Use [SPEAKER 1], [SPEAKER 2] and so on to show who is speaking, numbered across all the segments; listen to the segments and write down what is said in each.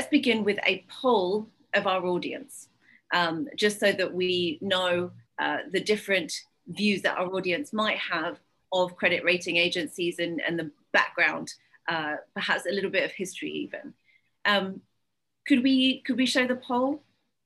[SPEAKER 1] let's begin with a poll of our audience, just so that we know the different views that our audience might have of credit rating agencies and the background, perhaps a little bit of history even. Could we show the poll?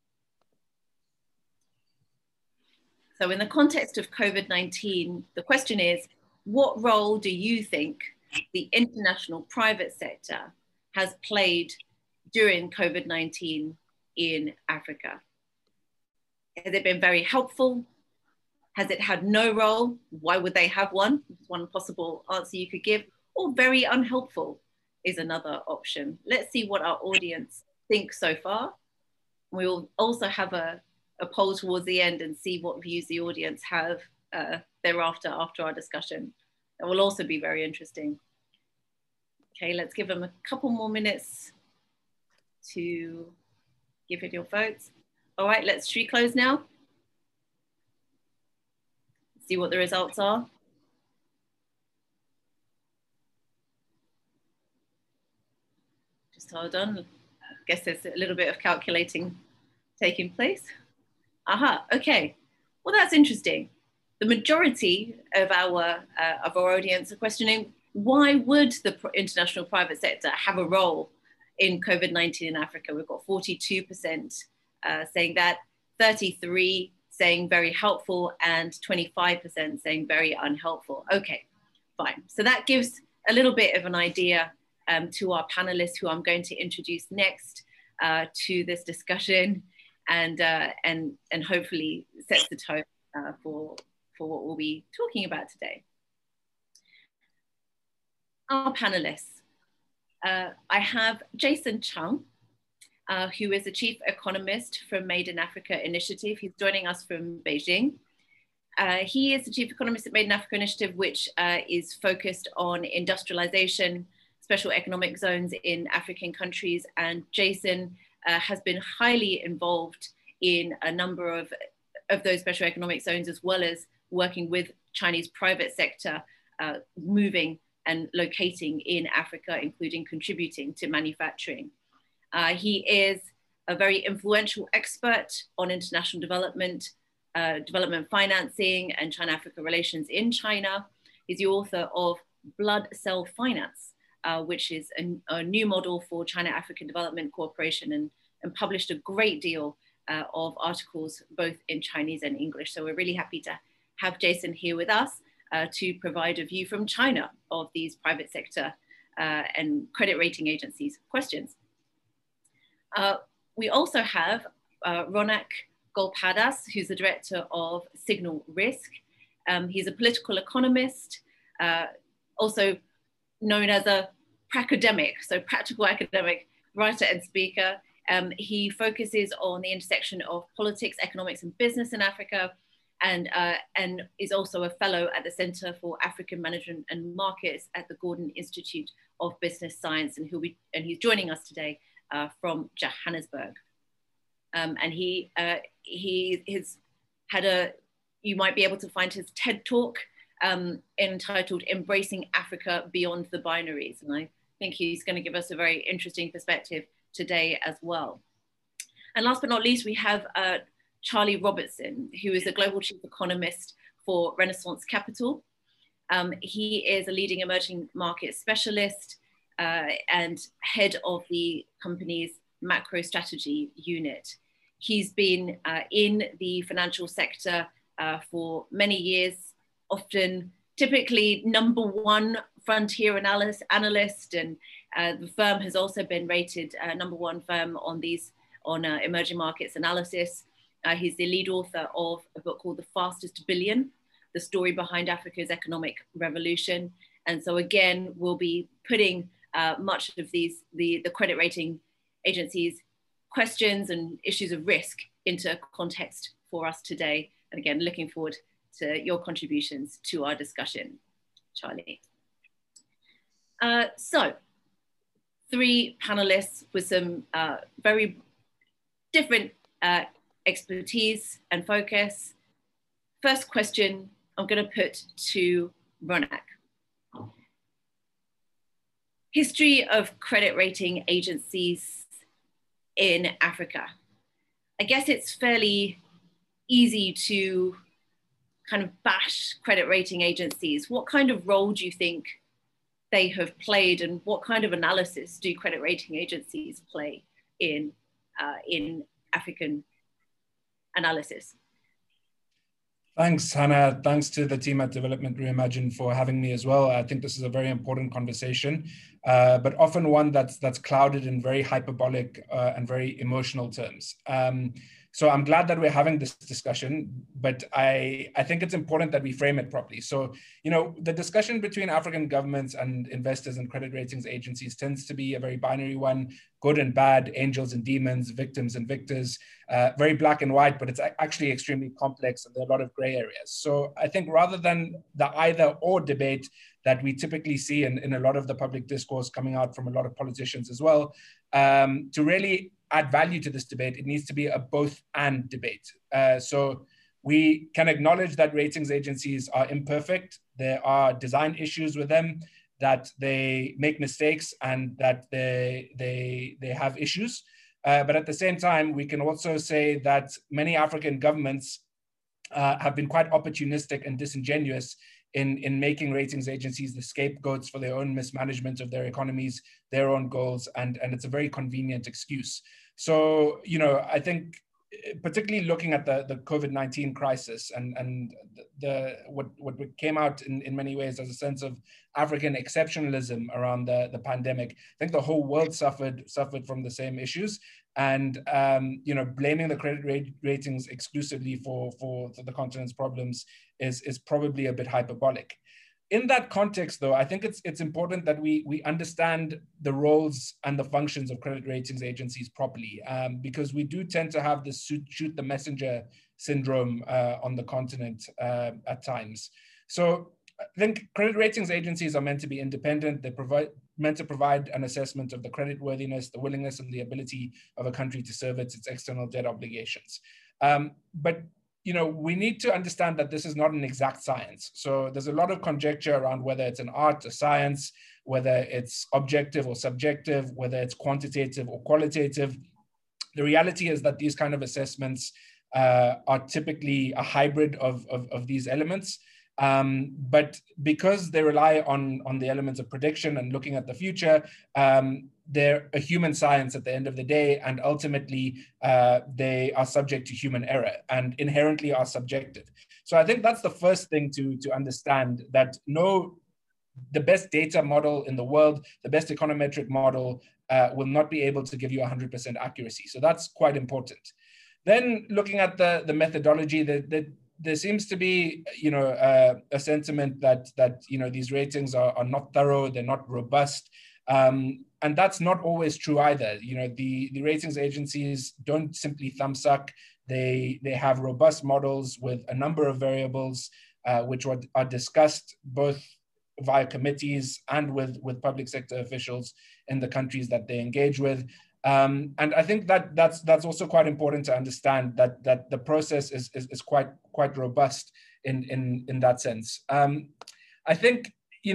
[SPEAKER 1] So in the context of COVID-19, the question is, what role do you think the international private sector has played during COVID-19 in Africa? Has it been very helpful? Has it had no role? Why would they have one? That's one possible answer you could give. Or very unhelpful is another option. Let's see what our audience thinks so far. We'll also have a poll towards the end and see what views the audience have thereafter after our discussion. That will also be very interesting. Okay, let's give them a couple more minutes to give it your votes. All right, should we close now? See what the results are. Just hold on. I guess there's a little bit of calculating taking place. Aha, okay. Well, that's interesting. The majority of our audience are questioning, why would the international private sector have a role in COVID-19 in Africa? We've got 42% saying that, 33% saying very helpful, and 25% saying very unhelpful. Okay, fine. So that gives a little bit of an idea to our panelists, who I'm going to introduce next to this discussion, and hopefully sets the tone for what we'll be talking about today. Our panelists. I have Jason Chung, who is the Chief Economist from Made in Africa Initiative. He's joining us from Beijing. He is the Chief Economist at Made in Africa Initiative, which is focused on industrialization, special economic zones in African countries. And Jason has been highly involved in a number of those special economic zones, as well as working with Chinese private sector, moving and locating in Africa, including contributing to manufacturing. He is a very influential expert on international development, development financing, and China-Africa relations in China. He's the author of Blood Cell Finance, which is a new model for China-African Development Cooperation, and published a great deal of articles both in Chinese and English. So we're really happy to have Jason here with us to provide a view from China of these private sector and credit rating agencies questions. We also have Ronak Golpadas, who's the director of Signal Risk. He's a political economist, also known as a pracademic, so practical academic, writer and speaker. He focuses on the intersection of politics, economics, and business in Africa, and is also a fellow at the Center for African Management and Markets at the Gordon Institute of Business Science, and he's joining us today from Johannesburg. And he has had you might be able to find his TED Talk entitled Embracing Africa Beyond the Binaries. And I think he's going to give us a very interesting perspective today as well. And last but not least, we have Charlie Robertson, who is a global chief economist for Renaissance Capital. He is a leading emerging market specialist and head of the company's macro strategy unit. He's been in the financial sector for many years, often typically #1 frontier analyst, and the firm has also been rated #1 firm on emerging markets analysis. He's the lead author of a book called The Fastest Billion, The Story Behind Africa's Economic Revolution. And so again, we'll be putting much of the credit rating agencies' questions and issues of risk into context for us today. And again, looking forward to your contributions to our discussion, Charlie. So, 3 panelists with some very different expertise and focus. First question I'm going to put to Ronak. History of credit rating agencies in Africa. I guess it's fairly easy to kind of bash credit rating agencies. What kind of role do you think they have played, and what kind of analysis do credit rating agencies play in African analysis?
[SPEAKER 2] Thanks, Hannah. Thanks to the team at Development Reimagined for having me as well. I think this is a very important conversation, but often one that's clouded in very hyperbolic and very emotional terms. So I'm glad that we're having this discussion, but I think it's important that we frame it properly. So, the discussion between African governments and investors and credit ratings agencies tends to be a very binary one: good and bad, angels and demons, victims and victors, very black and white, but it's actually extremely complex and there are a lot of gray areas. So I think rather than the either or debate that we typically see in a lot of the public discourse coming out from a lot of politicians as well, to really add value to this debate, it needs to be a both and debate. So we can acknowledge that ratings agencies are imperfect. There are design issues with them, that they make mistakes and that they have issues. But at the same time, we can also say that many African governments have been quite opportunistic and disingenuous in making ratings agencies the scapegoats for their own mismanagement of their economies, their own goals, and it's a very convenient excuse. So, I think particularly looking at the COVID-19 crisis and what came out in many ways as a sense of African exceptionalism around the pandemic, I think the whole world suffered from the same issues. And blaming the credit ratings exclusively for the continent's problems is probably a bit hyperbolic. In that context, though, I think it's important that we understand the roles and the functions of credit ratings agencies properly, because we do tend to have this shoot the messenger syndrome on the continent at times. So I think credit ratings agencies are meant to be independent. They're meant to provide an assessment of the creditworthiness, the willingness, and the ability of a country to service its external debt obligations. But we need to understand that this is not an exact science. So there's a lot of conjecture around whether it's an art, a science, whether it's objective or subjective, whether it's quantitative or qualitative. The reality is that these kind of assessments are typically a hybrid of these elements. But because they rely on the elements of prediction and looking at the future, they're a human science at the end of the day, and ultimately they are subject to human error and inherently are subjective. So I think that's the first thing to understand, that the best data model in the world, the best econometric model will not be able to give you 100% accuracy. So that's quite important. Then looking at the methodology, there seems to be, a sentiment that these ratings are not thorough, they're not robust, and that's not always true either. The ratings agencies don't simply thumbsuck. They have robust models with a number of variables, which are discussed both via committees and with public sector officials in the countries that they engage with. And I think that's also quite important to understand, that the process is quite robust in that sense. I think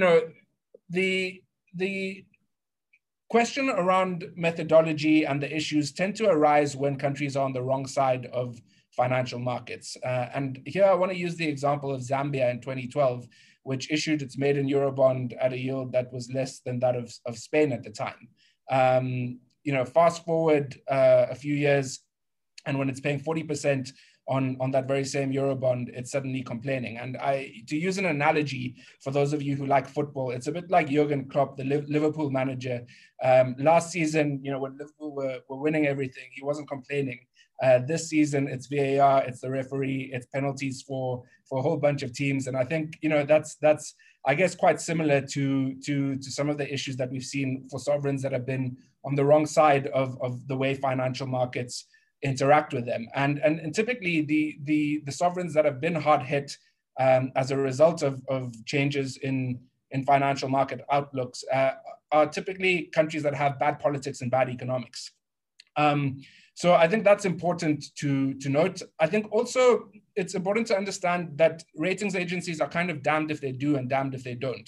[SPEAKER 2] the question around methodology and the issues tend to arise when countries are on the wrong side of financial markets. And here I want to use the example of Zambia in 2012, which issued its maiden Eurobond at a yield that was less than that of Spain at the time. Fast forward a few years, and when it's paying 40% on that very same Eurobond, it's suddenly complaining. And to use an analogy for those of you who like football, it's a bit like Jurgen Klopp, the Liverpool manager. Last season, when Liverpool were winning everything, he wasn't complaining. This season, it's VAR, it's the referee, it's penalties for a whole bunch of teams. And I think, that's I guess quite similar to some of the issues that we've seen for sovereigns that have been on the wrong side of the way financial markets interact with them. And typically the sovereigns that have been hard hit as a result of changes in financial market outlooks are typically countries that have bad politics and bad economics. So I think that's important to note. I think also it's important to understand that ratings agencies are kind of damned if they do and damned if they don't.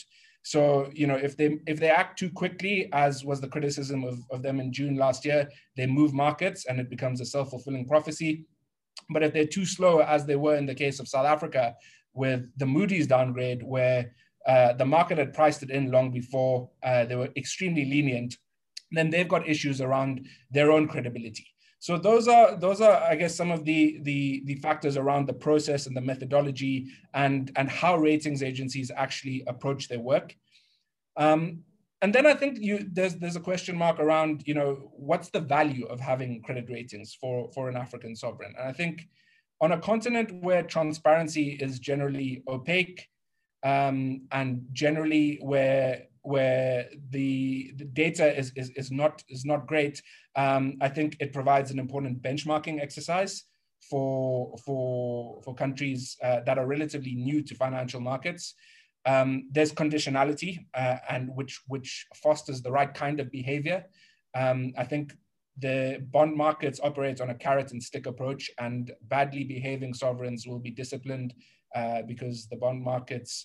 [SPEAKER 2] So, you know, if they act too quickly, as was the criticism of them in June last year, they move markets and it becomes a self-fulfilling prophecy. But if they're too slow, as they were in the case of South Africa with the Moody's downgrade, where the market had priced it in long before, they were extremely lenient, then they've got issues around their own credibility. So those are, I guess, some of the factors around the process and the methodology and how ratings agencies actually approach their work. And then I think there's a question mark around, you know, what's the value of having credit ratings for an African sovereign? And I think on a continent where transparency is generally opaque, and generally where the data is not great, I think it provides an important benchmarking exercise for countries that are relatively new to financial markets. There's conditionality, and which fosters the right kind of behavior. I think the bond markets operate on a carrot and stick approach, and badly behaving sovereigns will be disciplined because the bond markets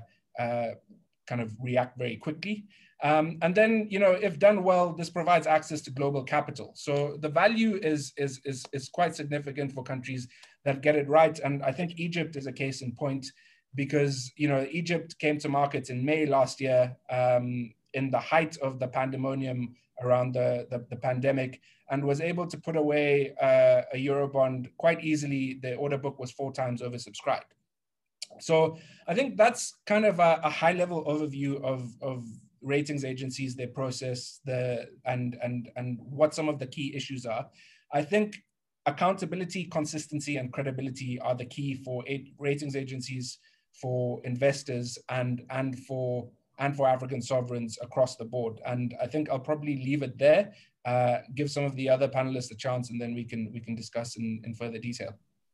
[SPEAKER 2] kind of react very quickly. And then, you know, if done well, this provides access to global capital. So the value is quite significant for countries that get it right. And I think Egypt is a case in point, because, you know, Egypt came to markets in May last year, in the height of the pandemonium around the pandemic, and was able to put away a Eurobond quite easily. The order book was 4 times oversubscribed. So I think that's kind of a high level overview of ratings agencies, their process, and what some of the key issues are. I think accountability, consistency, and credibility are the key for ratings agencies, for investors, and for African sovereigns across the board. And I think I'll probably leave it there, give some of the other panelists a chance, and then we can discuss in further detail.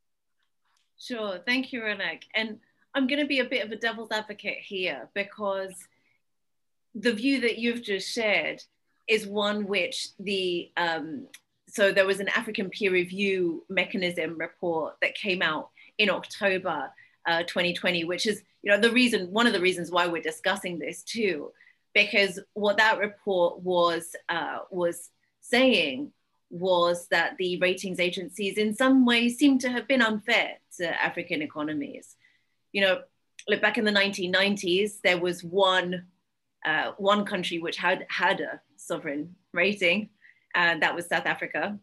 [SPEAKER 1] Sure, thank you, Ronak. And I'm going to be a bit of a devil's advocate here, because the view that you've just shared is one which so there was an African peer review mechanism report that came out in October 2020, which is, you know, one of the reasons why we're discussing this too, because what that report was saying was that the ratings agencies in some ways seem to have been unfair to African economies. You know, look, back in the 1990s, there was one country which had a sovereign rating, and that was South Africa.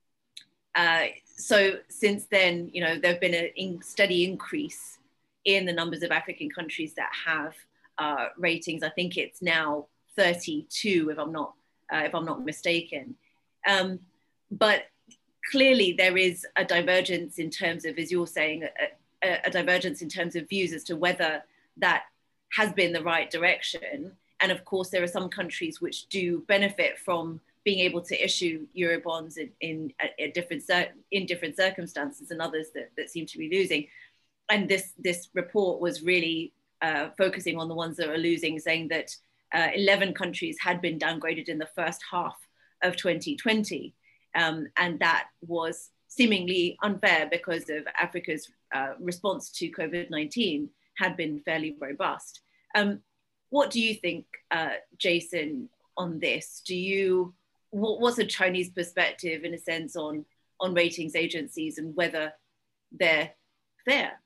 [SPEAKER 1] So since then, you know, there've been a steady increase in the numbers of African countries that have ratings. I think it's now 32, if I'm not mistaken. But clearly there is a divergence in terms of, as you're saying, a divergence in terms of views as to whether that has been the right direction. And of course, there are some countries which do benefit from being able to issue Eurobonds in different circumstances, and others that seem to be losing. And this report was really focusing on the ones that are losing, saying that 11 countries had been downgraded in the first half of 2020. And that was seemingly unfair because of Africa's response to COVID-19 had been fairly robust. What do you think, Jason, on this? What's a Chinese perspective, in a sense, on ratings agencies and whether they're fair?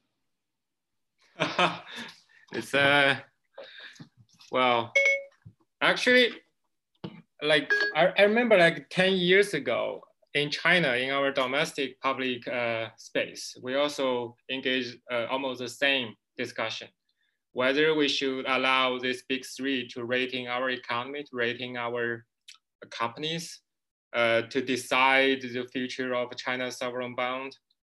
[SPEAKER 3] It's well, actually, like I remember like 10 years ago in China, in our domestic public space, we also engaged almost the same discussion, whether we should allow this big three to rating our economy, to rating our companies, to decide the future of China's sovereign bond.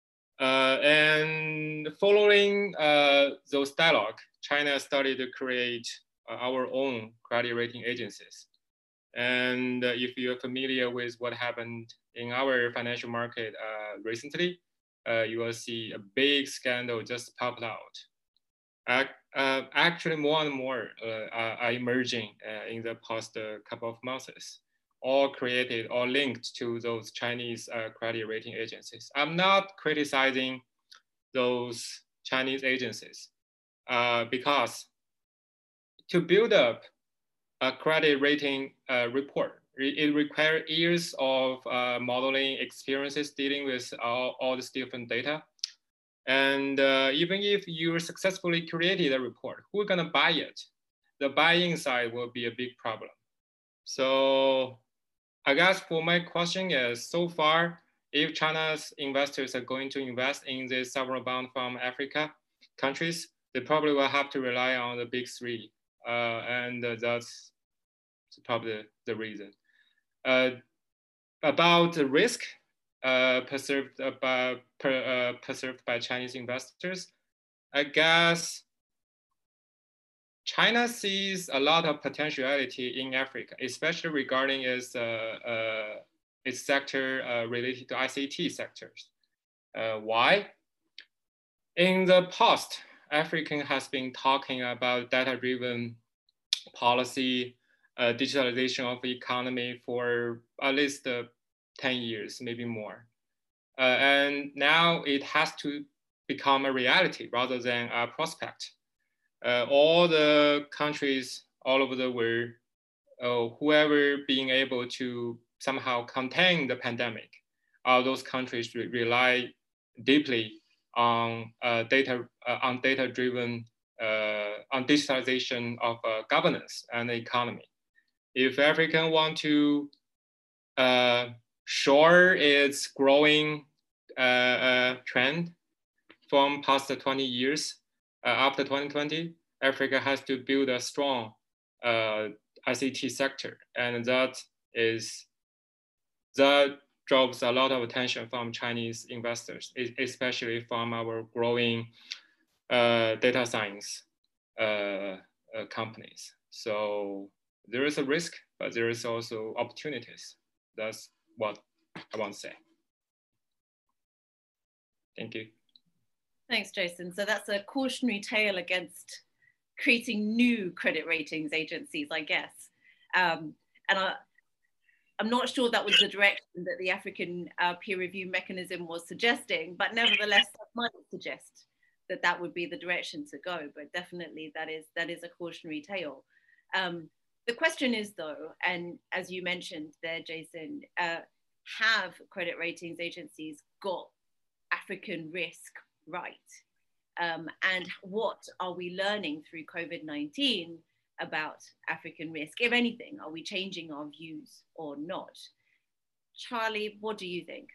[SPEAKER 3] And following those dialogue, China started to create our own credit rating agencies. And if you're familiar with what happened in our financial market recently, you will see a big scandal just popped out. Actually, more and more are emerging in the past couple of months, all created or linked to those Chinese credit rating agencies. I'm not criticizing those Chinese agencies because to build up a credit rating report, it requires years of modeling experiences dealing with all this different data. And even if you successfully created a report, who's gonna buy it? The buying side will be a big problem. So I guess for my question is, so far, if China's investors are going to invest in the sovereign bond from Africa countries, they probably will have to rely on the big three. And that's probably the reason. About the risk perceived by Chinese investors, I guess China sees a lot of potentiality in Africa, especially regarding its sector related to ICT sectors. Why? In the past, Africa has been talking about data-driven policy, digitalization of the economy for at least 10 years, maybe more. And now it has to become a reality rather than a prospect. All the countries all over the world, whoever being able to somehow contain the pandemic, those countries rely deeply on data-driven, on digitalization of governance and the economy. If Africa want to shore its growing trend from past 20 years, after 2020, Africa has to build a strong ICT sector, and that draws a lot of attention from Chinese investors, especially from our growing data science companies. So there is a risk, but there is also opportunities. That's what I want to say. Thank you.
[SPEAKER 1] Thanks, Jason. So that's a cautionary tale against creating new credit ratings agencies, I guess. And I'm not sure that was the direction that the African peer review mechanism was suggesting, but nevertheless, that might suggest that that would be the direction to go. But definitely that is a cautionary tale. The question is though, and as you mentioned there, Jason, have credit ratings agencies got African risk right? And what are we learning through COVID-19 about African risk? If anything, are we changing our views or not? Charlie, what do you think?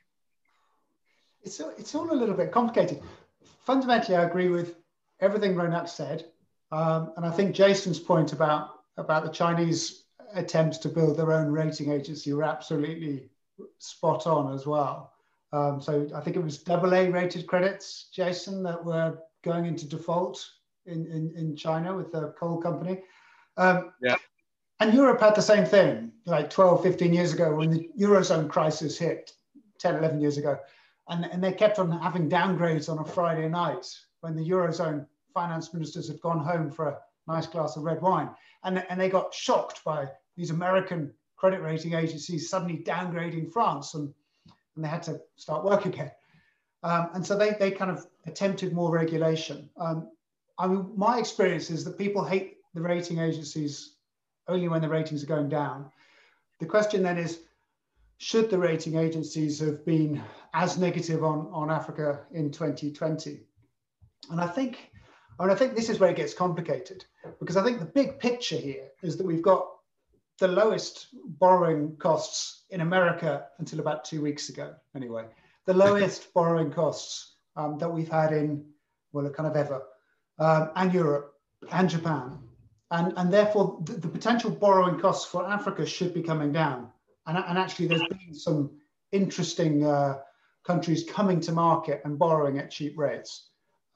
[SPEAKER 4] It's all a little bit complicated. Fundamentally, I agree with everything Ronak said. And I think Jason's point about the Chinese attempts to build their own rating agency were absolutely spot on as well. So I think it was AA rated credits, Jason, that were going into default in China with the coal company.
[SPEAKER 3] Yeah.
[SPEAKER 4] And Europe had the same thing, like 12, 15 years ago when the Eurozone crisis hit, 10, 11 years ago. And they kept on having downgrades on a Friday night when the Eurozone finance ministers had gone home for a nice glass of red wine. And they got shocked by these American credit rating agencies suddenly downgrading France, and they had to start work again. And so they kind of attempted more regulation. I mean, my experience is that people hate the rating agencies only when the ratings are going down. The question then is, should the rating agencies have been as negative on Africa in 2020? And I think this is where it gets complicated, because I think the big picture here is that we've got the lowest borrowing costs in America until about 2 weeks ago, anyway. The lowest borrowing costs that we've had in, well, kind of ever, and Europe and Japan. And therefore, the potential borrowing costs for Africa should be coming down. And actually, there's been some interesting countries coming to market and borrowing at cheap rates.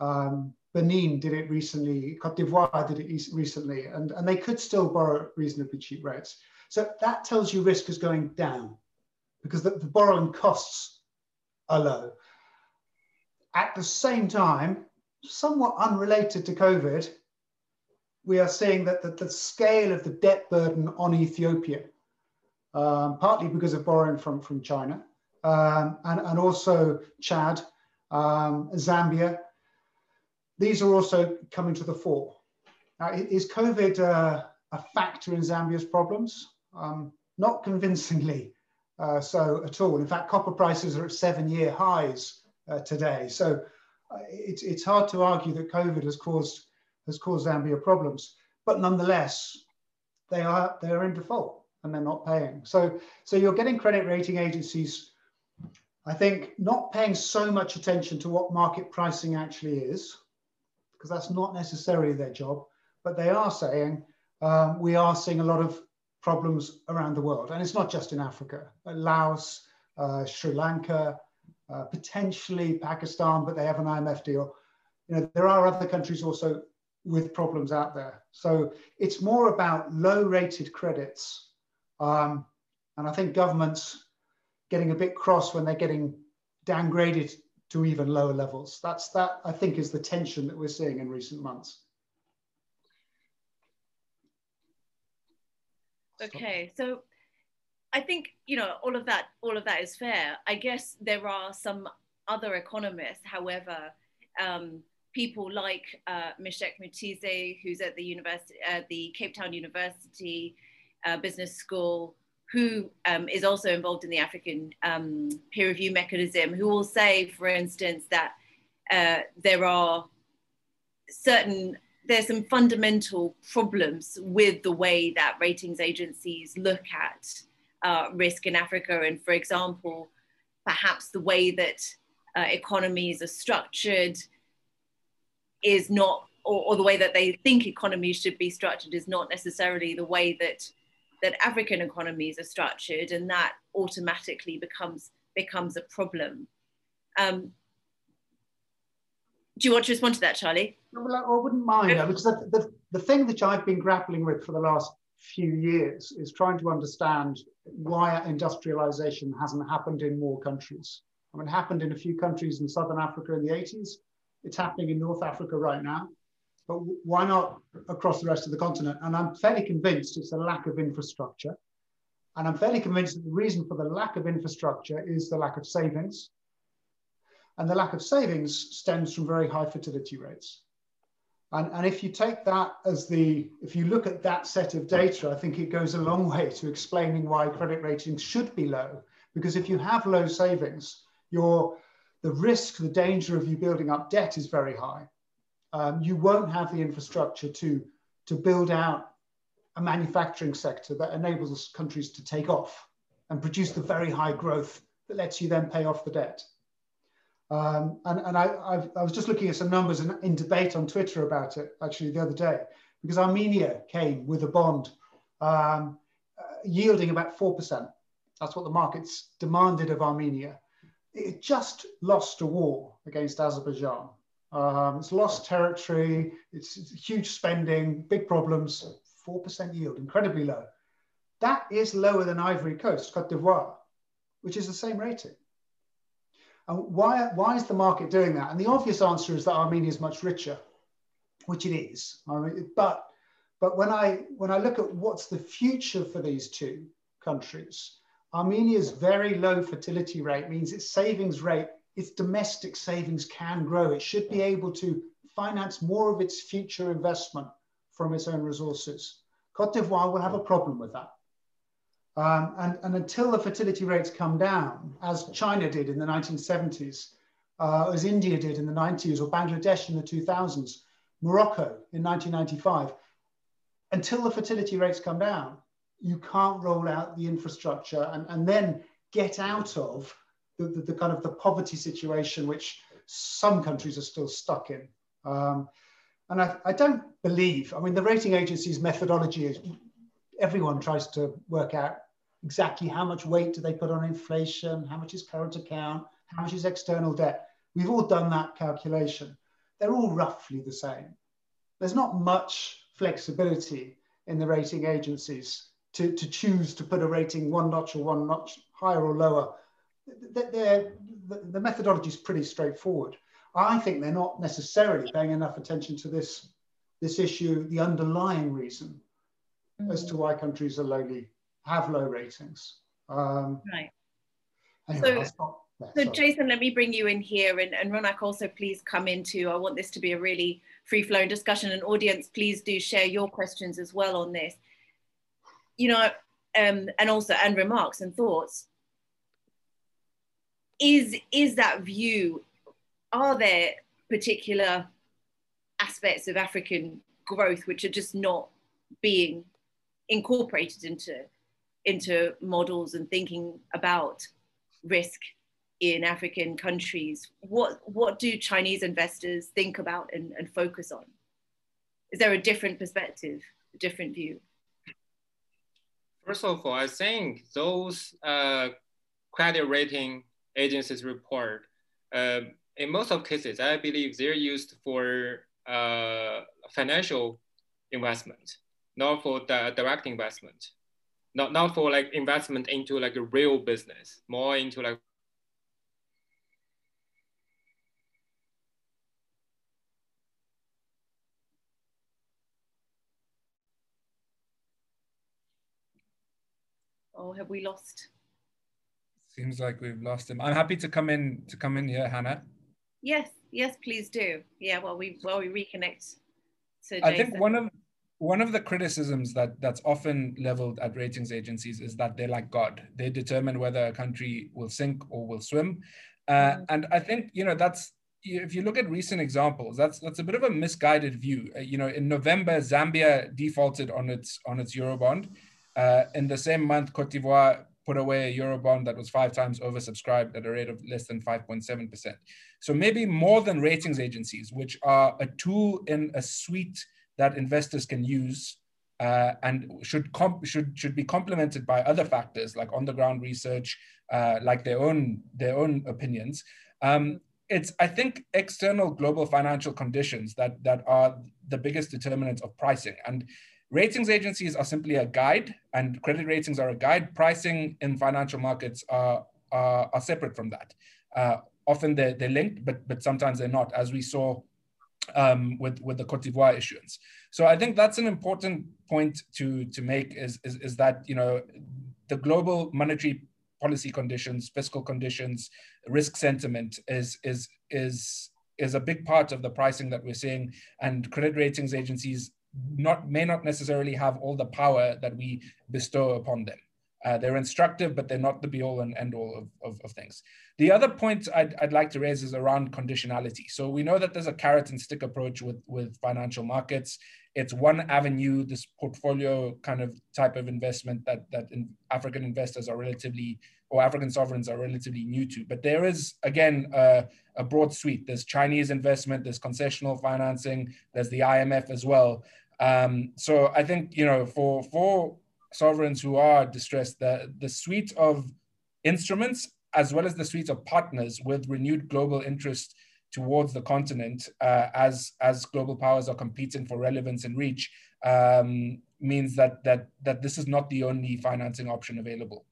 [SPEAKER 4] Benin did it recently, Cote d'Ivoire did it recently, and they could still borrow at reasonably cheap rates. So that tells you risk is going down because the borrowing costs are low. At the same time, somewhat unrelated to COVID, we are seeing that the scale of the debt burden on Ethiopia, partly because of borrowing from China, and also Chad, Zambia, these are also coming to the fore. Is COVID a factor in Zambia's problems? Not convincingly so at all. In fact, copper prices are at 7-year highs today. So it's hard to argue that COVID has caused Zambia problems. But nonetheless, they're in default and they're not paying. So you're getting credit rating agencies, I think, not paying so much attention to what market pricing actually is, because that's not necessarily their job, but they are saying, we are seeing a lot of problems around the world. And it's not just in Africa, Laos, Sri Lanka, potentially Pakistan, but they have an IMF deal. You know, there are other countries also with problems out there. So it's more about low rated credits. And I think governments getting a bit cross when they're getting downgraded to even lower levels. That I think is the tension that we're seeing in recent months.
[SPEAKER 1] Okay, so I think, you know, all of that is fair. I guess there are some other economists, however, people like Meshek Mutize, who's at the university, the Cape Town University Business School, who is also involved in the African peer review mechanism, who will say, for instance, that there's some fundamental problems with the way that ratings agencies look at risk in Africa. And for example, perhaps the way that economies are structured is not, or the way that they think economies should be structured is not necessarily the way that African economies are structured, and that automatically becomes a problem. Do you want to respond to that, Charlie?
[SPEAKER 4] Well, I wouldn't mind, because the thing that I've been grappling with for the last few years is trying to understand why industrialization hasn't happened in more countries. I mean, it happened in a few countries in Southern Africa in the 80s. It's happening in North Africa right now. But why not across the rest of the continent? And I'm fairly convinced it's a lack of infrastructure. And I'm fairly convinced that the reason for the lack of infrastructure is the lack of savings. And the lack of savings stems from very high fertility rates. And if you take that if you look at that set of data, I think it goes a long way to explaining why credit ratings should be low. Because if you have low savings, the risk, the danger of you building up debt is very high. You won't have the infrastructure to build out a manufacturing sector that enables countries to take off and produce the very high growth that lets you then pay off the debt. I was just looking at some numbers in debate on Twitter about it actually the other day, because Armenia came with a bond yielding about 4%. That's what the markets demanded of Armenia. It just lost a war against Azerbaijan. It's lost territory, it's huge spending, big problems, 4% yield, incredibly low. That is lower than Ivory Coast, Cote d'Ivoire, which is the same rating. And why is the market doing that? And the obvious answer is that Armenia is much richer, which it is. I mean, but when I look at what's the future for these two countries, Armenia's very low fertility rate means its savings rate, its domestic savings can grow. It should be able to finance more of its future investment from its own resources. Cote d'Ivoire will have a problem with that. And until the fertility rates come down, as China did in the 1970s, as India did in the 90s, or Bangladesh in the 2000s, Morocco in 1995, until the fertility rates come down, you can't roll out the infrastructure and then get out of the kind of the poverty situation which some countries are still stuck in. And I don't believe, I mean, the rating agency's methodology is, everyone tries to work out exactly how much weight do they put on inflation, how much is current account, how much is external debt. We've all done that calculation. They're all roughly the same. There's not much flexibility in the rating agencies to choose to put a rating one notch or one notch higher or lower. The methodology is pretty straightforward. I think they're not necessarily paying enough attention to this issue, the underlying reason as to why countries are have low ratings.
[SPEAKER 1] Right.
[SPEAKER 4] Anyway,
[SPEAKER 1] So Jason, let me bring you in here, and Ronak, also please come into, I want this to be a really free-flowing discussion, and audience, please do share your questions as well on this. You know, and remarks and thoughts. Is that view, are there particular aspects of African growth which are just not being incorporated into models and thinking about risk in African countries? What do Chinese investors think about and focus on? Is there a different perspective, a different view?
[SPEAKER 3] First of all, I think those credit rating agencies report, in most of cases, I believe they're used for financial investment, not for the direct investment, not for like investment into like a real business, more into like
[SPEAKER 1] Oh, have we lost?
[SPEAKER 2] Seems like we've lost him. I'm happy to come in here, Hannah.
[SPEAKER 1] Yes, please do. Yeah, while we reconnect to Jason.
[SPEAKER 2] I think one of the criticisms that's often leveled at ratings agencies is that they're like God. They determine whether a country will sink or will swim. And I think, you know, that's, if you look at recent examples, that's a bit of a misguided view. You know, in November, Zambia defaulted on its Eurobond. In the same month, Cote d'Ivoire put away a Eurobond that was 5 times oversubscribed at a rate of less than 5.7%. So maybe more than ratings agencies, which are a tool in a suite that investors can use and should be complemented by other factors like on the ground research, like their own opinions. It's, I think, external global financial conditions that are the biggest determinants of pricing. And ratings agencies are simply a guide, and credit ratings are a guide. Pricing in financial markets are separate from that. Often they're linked, but sometimes they're not, as we saw with the Cote d'Ivoire issuance. So I think that's an important point to make is that, you know, the global monetary policy conditions, fiscal conditions, risk sentiment is a big part of the pricing that we're seeing, and credit ratings agencies may not necessarily have all the power that we bestow upon them. They're instructive, but they're not the be-all and end-all of things. The other point I'd like to raise is around conditionality. So we know that there's a carrot and stick approach with financial markets. It's one avenue, this portfolio kind of type of investment that African investors are relatively, or African sovereigns are relatively new to. But there is, again, a broad suite. There's Chinese investment, there's concessional financing, there's the IMF as well. So I think, you know, for sovereigns who are distressed, the suite of instruments, as well as the suite of partners with renewed global interest towards the continent, as global powers are competing for relevance and reach, means that this is not the only financing option available.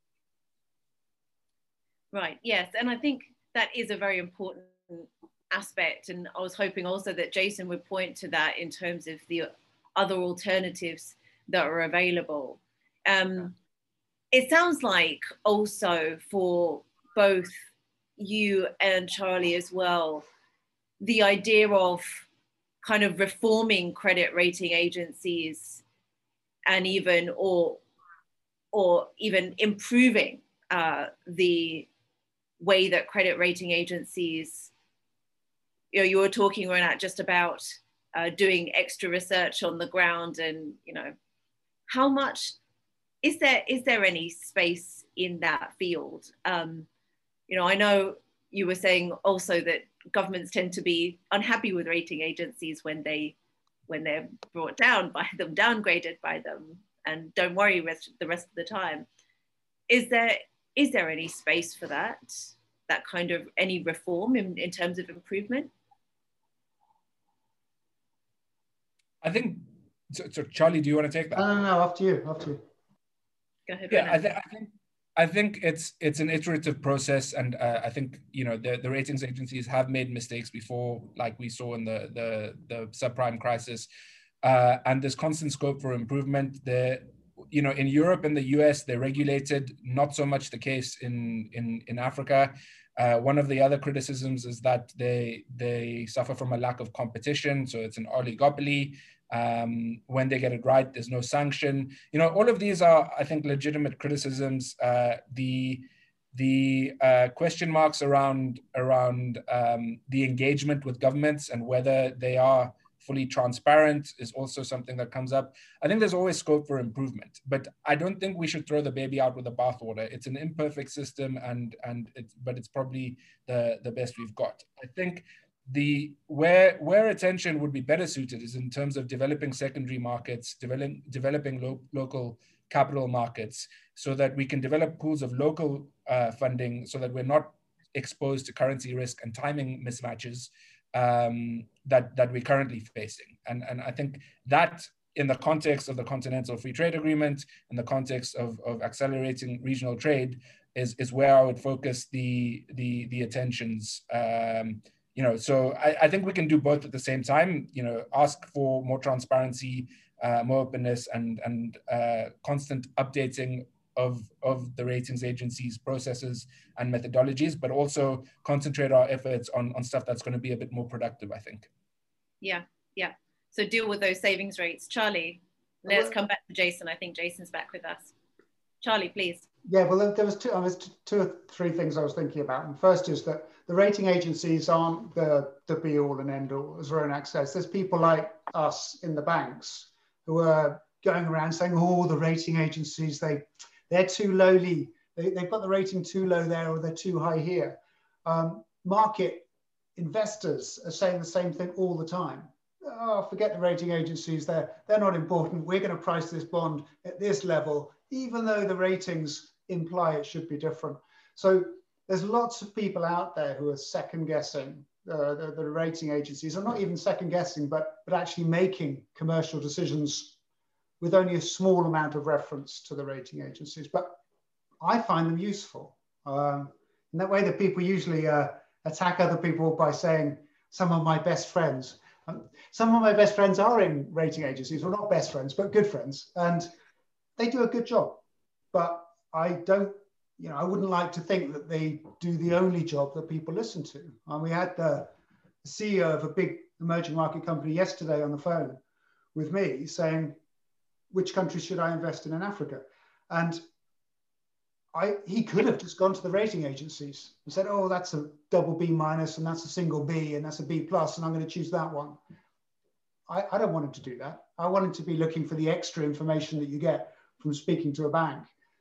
[SPEAKER 1] Right, yes, and I think that is a very important aspect, and I was hoping also that Jason would point to that in terms of the other alternatives that are available. It sounds like also for both you and Charlie as well, the idea of kind of reforming credit rating agencies and even or even improving the way that credit rating agencies, you know, you were talking, Ronak, just about doing extra research on the ground, and, you know, how much is there any space in that field? You know, I know you were saying also that governments tend to be unhappy with rating agencies when they're brought down by them, downgraded by them, and don't worry the rest of the time. Is there any space for that kind of any reform in terms of improvement?
[SPEAKER 2] I think, so Charlie, do you want to take that?
[SPEAKER 4] No, after you.
[SPEAKER 1] Go ahead.
[SPEAKER 2] Yeah, I think it's an iterative process, and I think, you know, the ratings agencies have made mistakes before, like we saw in the subprime crisis, and there's constant scope for improvement. you know, in Europe and the US, they're regulated, not so much the case in Africa. One of the other criticisms is that they suffer from a lack of competition. So it's an oligopoly. When they get it right, there's no sanction. You know, all of these are, I think, legitimate criticisms. The question marks around the engagement with governments and whether they are fully transparent is also something that comes up. I think there's always scope for improvement, but I don't think we should throw the baby out with the bathwater. It's an imperfect system, but it's probably the best we've got. I think where attention would be better suited is in terms of developing secondary markets, developing local capital markets, so that we can develop pools of local funding, so that we're not exposed to currency risk and timing mismatches that we're currently facing. And I think that, in the context of the Continental Free Trade Agreement, in the context of accelerating regional trade, is where I would focus the attentions. You know, so I think we can do both at the same time. You know, ask for more transparency, more openness, and constant updating of the ratings agencies' processes and methodologies, but also concentrate our efforts on stuff that's going to be a bit more productive, I think.
[SPEAKER 1] Yeah. So deal with those savings rates. Charlie, let's come back to Jason. I think Jason's back with us. Charlie, please.
[SPEAKER 4] Yeah, well, there was two or three things I was thinking about. And first is that the rating agencies aren't the be all and end all, as Ronak says. There's people like us in the banks who are going around saying, oh, the rating agencies, they're too lowly. They've got the rating too low there, or they're too high here. Market investors are saying the same thing all the time. Oh, forget the rating agencies. They're not important. We're going to price this bond at this level, even though the ratings imply it should be different. So there's lots of people out there who are second guessing the rating agencies, or not even second guessing, but actually making commercial decisions with only a small amount of reference to the rating agencies. But I find them useful. In that way that people usually attack other people by saying, some of my best friends. Some of my best friends are in rating agencies, well, not best friends, but good friends. And they do a good job. But I wouldn't like to think that they do the only job that people listen to. And we had the CEO of a big emerging market company yesterday on the phone with me saying, which countries should I invest in Africa? And he could have just gone to the rating agencies and said, oh, that's a double B minus, and that's a single B, and that's a B plus, and I'm going to choose that one. I don't want him to do that. I want him to be looking for the extra information that you get from speaking to a bank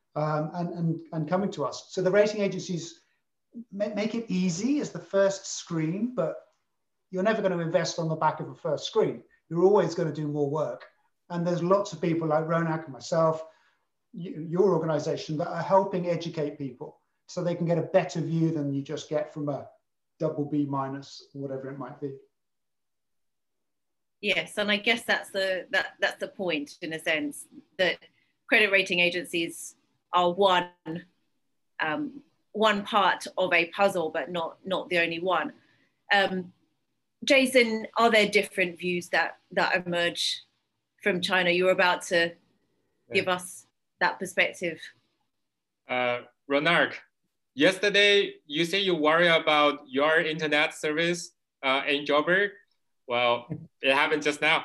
[SPEAKER 4] and coming to us. So the rating agencies make it easy as the first screen, but you're never going to invest on the back of a first screen. You're always going to do more work. And there's lots of people like Ronak and myself, your organization, that are helping educate people so they can get a better view than you just get from a double B minus or whatever it might be.
[SPEAKER 1] Yes, and I guess that's the point, in a sense, that credit rating agencies are one part of a puzzle, but not the only one. Jason, are there different views that emerge from China? You're about to give us that perspective.
[SPEAKER 3] Ronak, yesterday you say you worry about your internet service in Joburg. Well, it happened just now.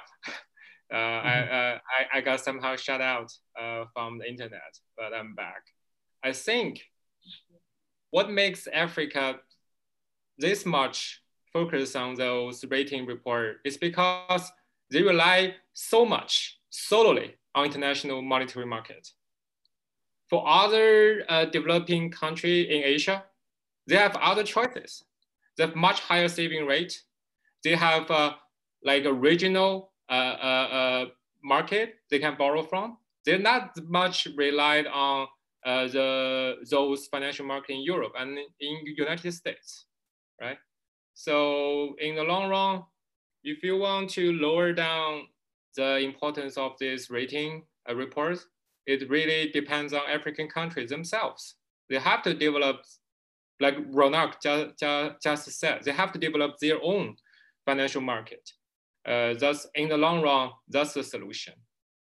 [SPEAKER 3] I got somehow shut out from the internet, but I'm back. I think what makes Africa this much focus on those rating reports is because they rely so much solely on international monetary market. For other developing countries in Asia, they have other choices. They have much higher saving rate. They have like a regional market they can borrow from. They're not much relied on those financial markets in Europe and in the United States, right? So in the long run, if you want to lower down the importance of this rating reports, it really depends on African countries themselves. They have to develop, like Ronak just said, they have to develop their own financial market. Thus, in the long run, that's the solution.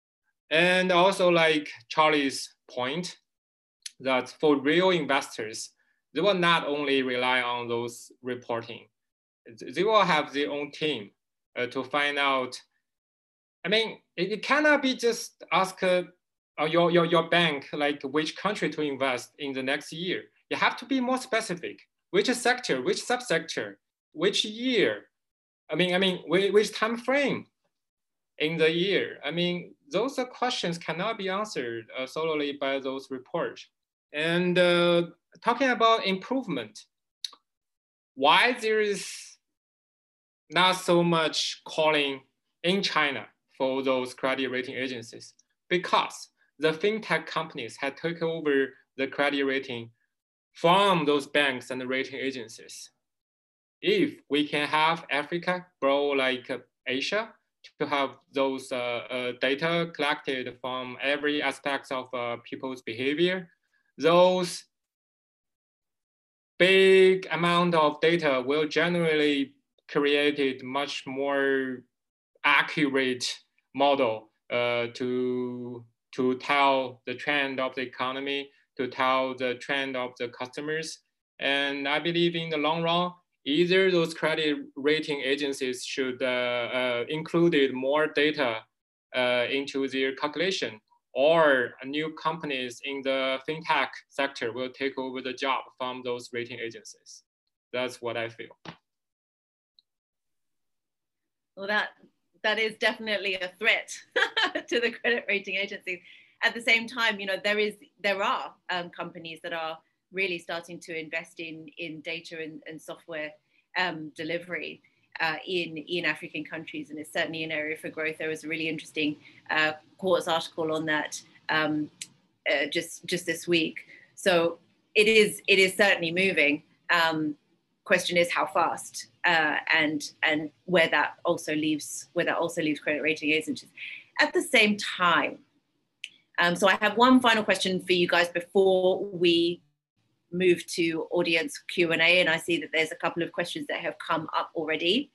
[SPEAKER 3] And also like Charlie's point, that for real investors, they will not only rely on those reporting, they will have their own team to find out. I mean, it cannot be just ask your bank like which country to invest in the next year. You have to be more specific. Which sector, which subsector, which year? I mean, which time frame in the year? I mean, those questions cannot be answered solely by those reports. And talking about improvement, why there is not so much calling in China for those credit rating agencies? Because the fintech companies had taken over the credit rating from those banks and the rating agencies. If we can have Africa grow like Asia, to have those data collected from every aspect of people's behavior, those big amount of data will generally create much more accurate model to tell the trend of the economy, to tell the trend of the customers. And I believe in the long run, either those credit rating agencies should include more data into their calculation, or new companies in the fintech sector will take over the job from those rating agencies. That's what I feel.
[SPEAKER 1] Well, that is definitely a threat to the credit rating agencies. At the same time, you know, there are companies that are really starting to invest in data and software delivery in African countries, and it's certainly an area for growth. There was a really interesting Quartz article on that just this week. So it is certainly moving. Question is how fast, and where that also leaves credit rating agencies. At the same time, so I have one final question for you guys before we move to audience Q&A, and I see that there's a couple of questions that have come up already.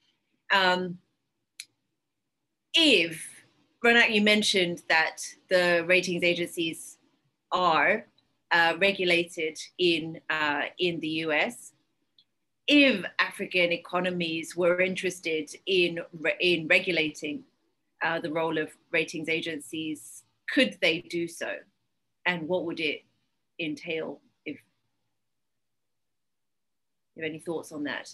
[SPEAKER 1] If, Ronak, you mentioned that the ratings agencies are regulated in the US. If African economies were interested in regulating the role of ratings agencies, could they do so? And what would it entail? If you have any thoughts on that?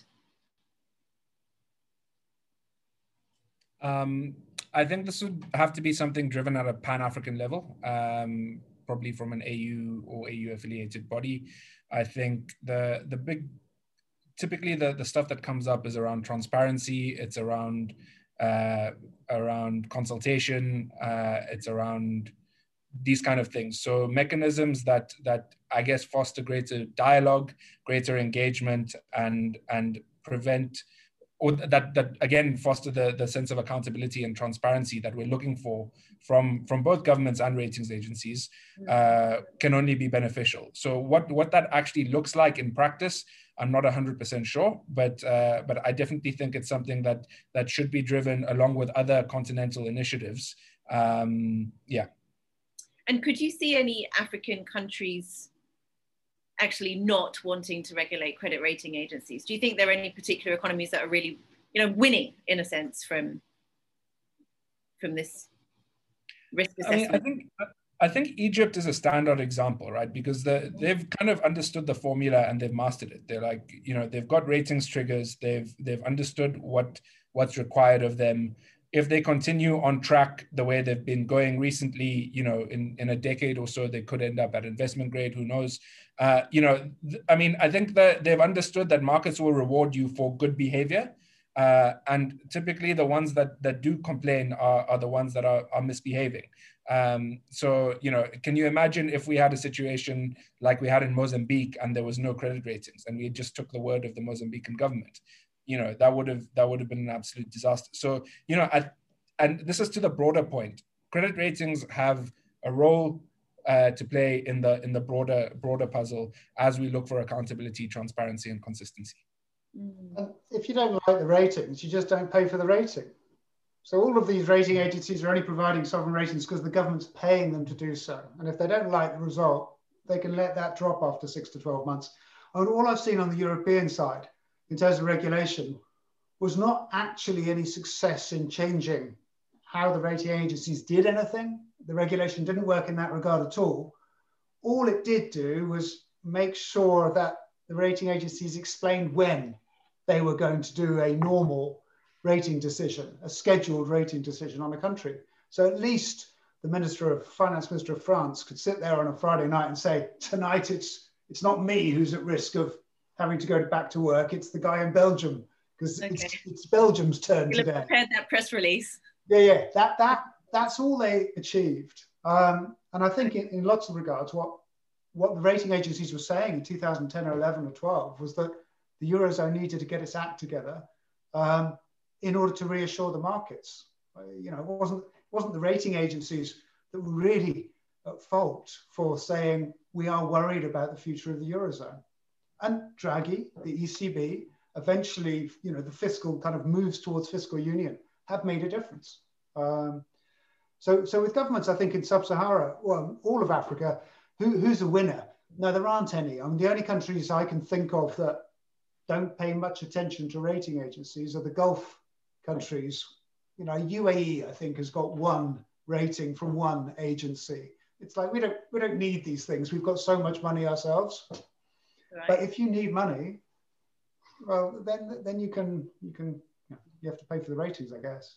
[SPEAKER 2] I think this would have to be something driven at a Pan-African level, probably from an AU or AU affiliated body. I think typically the stuff that comes up is around transparency. It's around consultation. It's around these kind of things. So mechanisms that I guess foster greater dialogue, greater engagement, and prevent, or that again foster the sense of accountability and transparency that we're looking for from both governments and ratings agencies can only be beneficial. So what that actually looks like in practice, I'm not 100% sure, but I definitely think it's something that should be driven along with other continental initiatives. Yeah.
[SPEAKER 1] And could you see any African countries actually not wanting to regulate credit rating agencies? Do you think there are any particular economies that are really, winning in a sense from this risk assessment?
[SPEAKER 2] I think Egypt is a standout example, right? Because they've kind of understood the formula and they've mastered it. They're like, they've got ratings triggers. They've understood what's required of them. If they continue on track the way they've been going recently, in a decade or so, they could end up at investment grade, who knows? I think that they've understood that markets will reward you for good behavior. And typically the ones that do complain are the ones that are misbehaving. So, can you imagine if we had a situation like we had in Mozambique and there was no credit ratings and we just took the word of the Mozambican government? That would have been an absolute disaster. So, and this is to the broader point. Credit ratings have a role to play in the broader puzzle as we look for accountability, transparency, and consistency.
[SPEAKER 4] And if you don't like the ratings, you just don't pay for the rating. So all of these rating agencies are only providing sovereign ratings because the government's paying them to do so. And if they don't like the result, they can let that drop after 6 to 12 months. And all I've seen on the European side in terms of regulation was not actually any success in changing how the rating agencies did anything. The regulation didn't work in that regard at all. All it did do was make sure that the rating agencies explained when they were going to do a normal rating decision, a scheduled rating decision on a country. So at least the finance minister of France could sit there on a Friday night and say, tonight it's not me who's at risk of having to go back to work, it's the guy in Belgium, because it's Belgium's turn
[SPEAKER 1] You'll
[SPEAKER 4] today.
[SPEAKER 1] have prepared that press release.
[SPEAKER 4] Yeah, that's all they achieved. And I think in lots of regards, what the rating agencies were saying in 2010 or 11 or 12 was that the Eurozone needed to get its act together in order to reassure the markets. It wasn't the rating agencies that were really at fault for saying we are worried about the future of the Eurozone. And Draghi, the ECB, eventually, the fiscal kind of moves towards fiscal union have made a difference. So with governments, I think in sub-Sahara, well, all of Africa, who's a winner? No, there aren't any. I mean, the only countries I can think of that don't pay much attention to rating agencies are the Gulf countries. UAE, I think, has got one rating from one agency. It's like we don't need these things. We've got so much money ourselves. Right. But if you need money, well, then you have to pay for the ratings, I guess.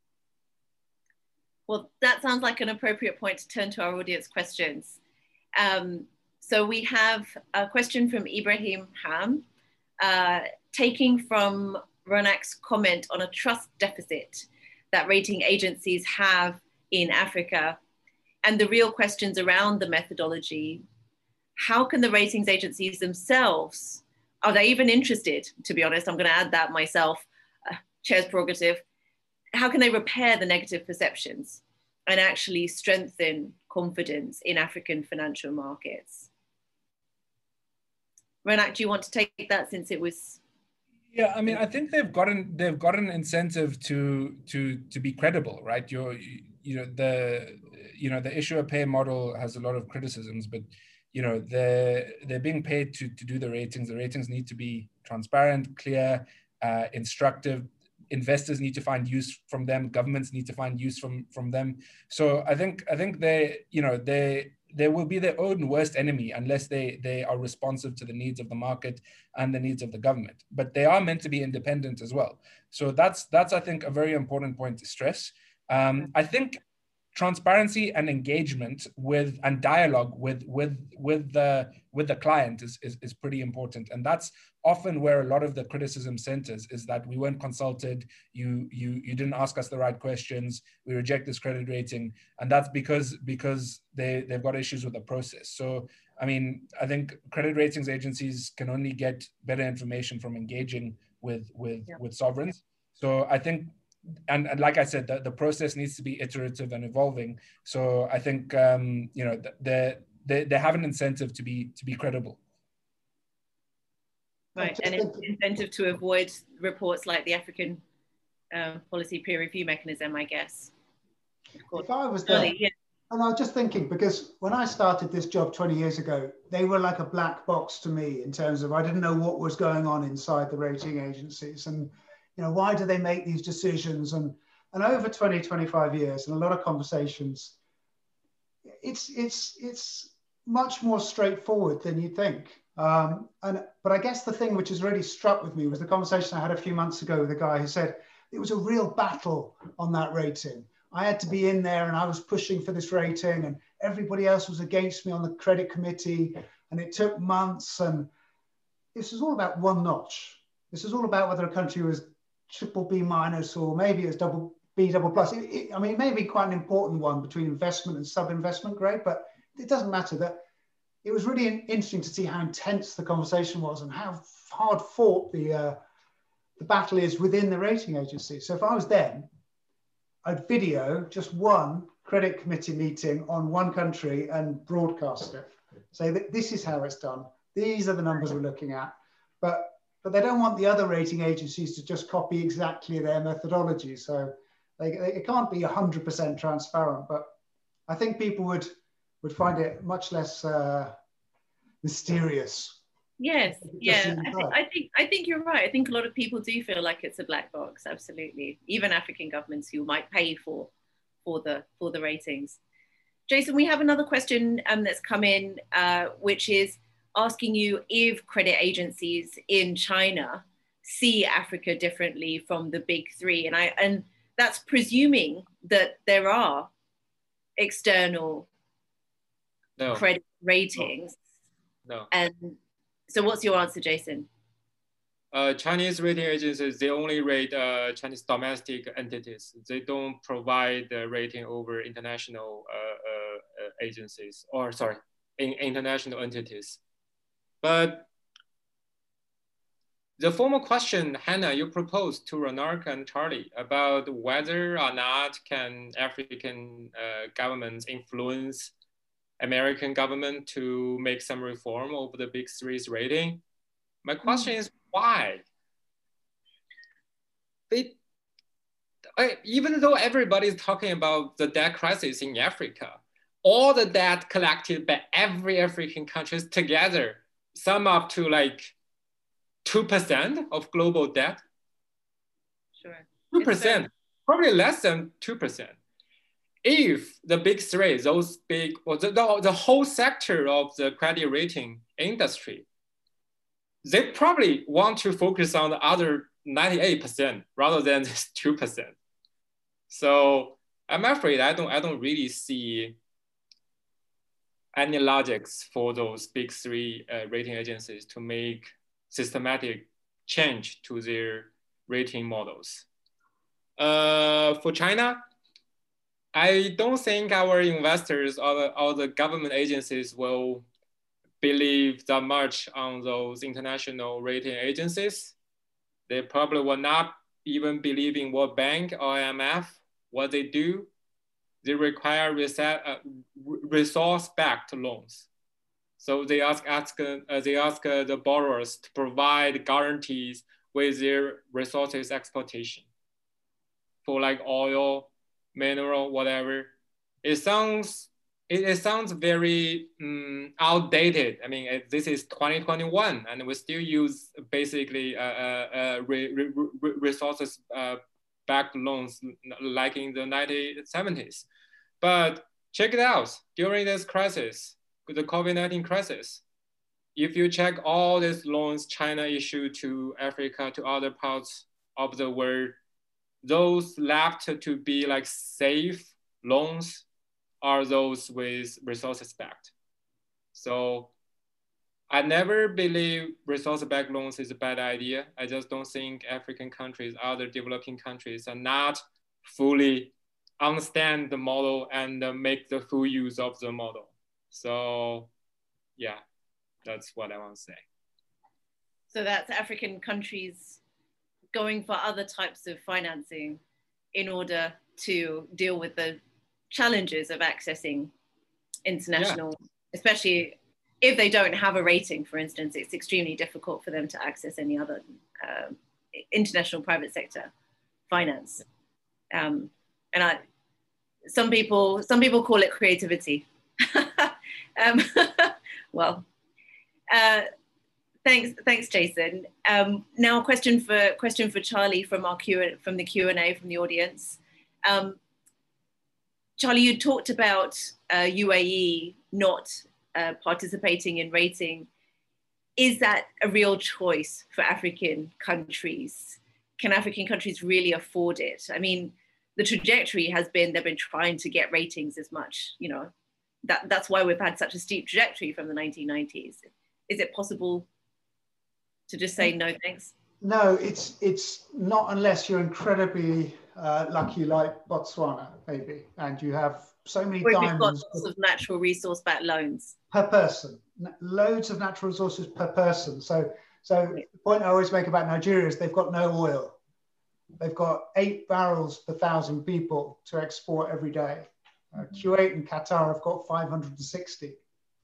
[SPEAKER 1] Well, that sounds like an appropriate point to turn to our audience questions. So we have a question from Ibrahim Ham, taking from Ronak's comment on a trust deficit that rating agencies have in Africa and the real questions around the methodology. How can the ratings agencies themselves, are they even interested, to be honest? I'm going to add that myself, chair's prerogative. How can they repair the negative perceptions and actually strengthen confidence in African financial markets? Ronak, do you want to take that since it was?
[SPEAKER 2] Yeah, I mean, I think they've got an incentive to be credible, right? The issuer pay model has a lot of criticisms, but they're being paid to do the ratings. The ratings need to be transparent, clear, instructive. Investors need to find use from them. Governments need to find use from them. So I think they will be their own worst enemy unless they are responsive to the needs of the market and the needs of the government. But they are meant to be independent as well. So that's I think a very important point to stress. I think transparency and engagement and dialogue with the client is pretty important, and that's often where a lot of the criticism centers, is that we weren't consulted, you didn't ask us the right questions, we reject this credit rating, and that's because they've got issues with the process. So I mean, I think credit ratings agencies can only get better information from engaging with sovereigns. So I think, and like I said, the process needs to be iterative and evolving. So I think they have an incentive to be credible.
[SPEAKER 1] Right, and an incentive to avoid reports like the African policy peer review mechanism, I guess.
[SPEAKER 4] If I was there, and I was just thinking, because when I started this job 20 years ago, they were like a black box to me in terms of I didn't know what was going on inside the rating agencies, and why do they make these decisions? And over 20, 25 years, and a lot of conversations, it's much more straightforward than you think. But I guess the thing which has really struck with me was the conversation I had a few months ago with a guy who said it was a real battle on that rating. I had to be in there and I was pushing for this rating and everybody else was against me on the credit committee, and it took months, and this was all about one notch. This is all about whether a country was BBB- or maybe it's BB+. I mean, it may be quite an important one between investment and sub-investment grade, but it doesn't matter. That it was really interesting to see how intense the conversation was and how hard fought the battle is within the rating agency. So if I was them, I'd video just one credit committee meeting on one country and broadcast it. Say that this is how it's done. These are the numbers we're looking at. But they don't want the other rating agencies to just copy exactly their methodology. So It can't be 100% transparent, but I think people would find it much less mysterious.
[SPEAKER 1] Yes, yeah, I think you're right. I think a lot of people do feel like it's a black box. Absolutely, even African governments who might pay for the ratings. Jason, we have another question that's come in, which is asking you if credit agencies in China see Africa differently from the big three, and that's presuming that there are external credit ratings.
[SPEAKER 3] No.
[SPEAKER 1] And so what's your answer, Jason?
[SPEAKER 3] Chinese rating agencies, they only rate Chinese domestic entities. They don't provide the rating over international agencies, or sorry, international entities. But the formal question, Hannah, you proposed to Ronak and Charlie about whether or not can African governments influence American government to make some reform over the big three's rating. My question is why? Even though everybody is talking about the debt crisis in Africa, all the debt collected by every African country together sum up to like 2% of global debt.
[SPEAKER 1] Sure.
[SPEAKER 3] 2%, probably less than 2%. If the big three, those big, or the whole sector of the credit rating industry, they probably want to focus on the other 98% rather than this 2%. So I'm afraid I don't really see any logics for those big three rating agencies to make systematic change to their rating models. For China, I don't think our investors or the government agencies will believe that much on those international rating agencies. They probably will not even believe in World Bank or IMF, what they do. They require resource-backed loans. So they ask the borrowers to provide guarantees with their resources exploitation for like oil, mineral, whatever. It sounds very outdated. I mean, this is 2021, and we still use basically resources backed loans like in the 1970s. But check it out, during this crisis, the COVID-19 crisis, if you check all these loans China issued to Africa, to other parts of the world, those left to be like safe loans are those with resources backed. So I never believe resource-backed loans is a bad idea. I just don't think African countries, other developing countries are not fully understand the model and make the full use of the model. So yeah, that's what I want to say.
[SPEAKER 1] So that's African countries going for other types of financing in order to deal with the challenges of accessing international, especially if they don't have a rating, for instance. It's extremely difficult for them to access any other international private sector finance. Some people call it creativity. Well, thanks, Jason. Now a question for Charlie from the Q&A from the audience. Charlie, you talked about UAE not participating in rating. Is that a real choice for African countries? Can African countries really afford it? I mean, the trajectory has been, they've been trying to get ratings as much, you know, that's why we've had such a steep trajectory from the 1990s. Is it possible to just say no thanks?
[SPEAKER 4] No, it's not unless you're incredibly lucky like Botswana, maybe, and you have so many diamonds.
[SPEAKER 1] Lots of natural resource-backed loans.
[SPEAKER 4] Per person, loads of natural resources per person. So the point I always make about Nigeria is they've got no oil. They've got 8 barrels per 1,000 people to export every day. Kuwait and Qatar have got 560.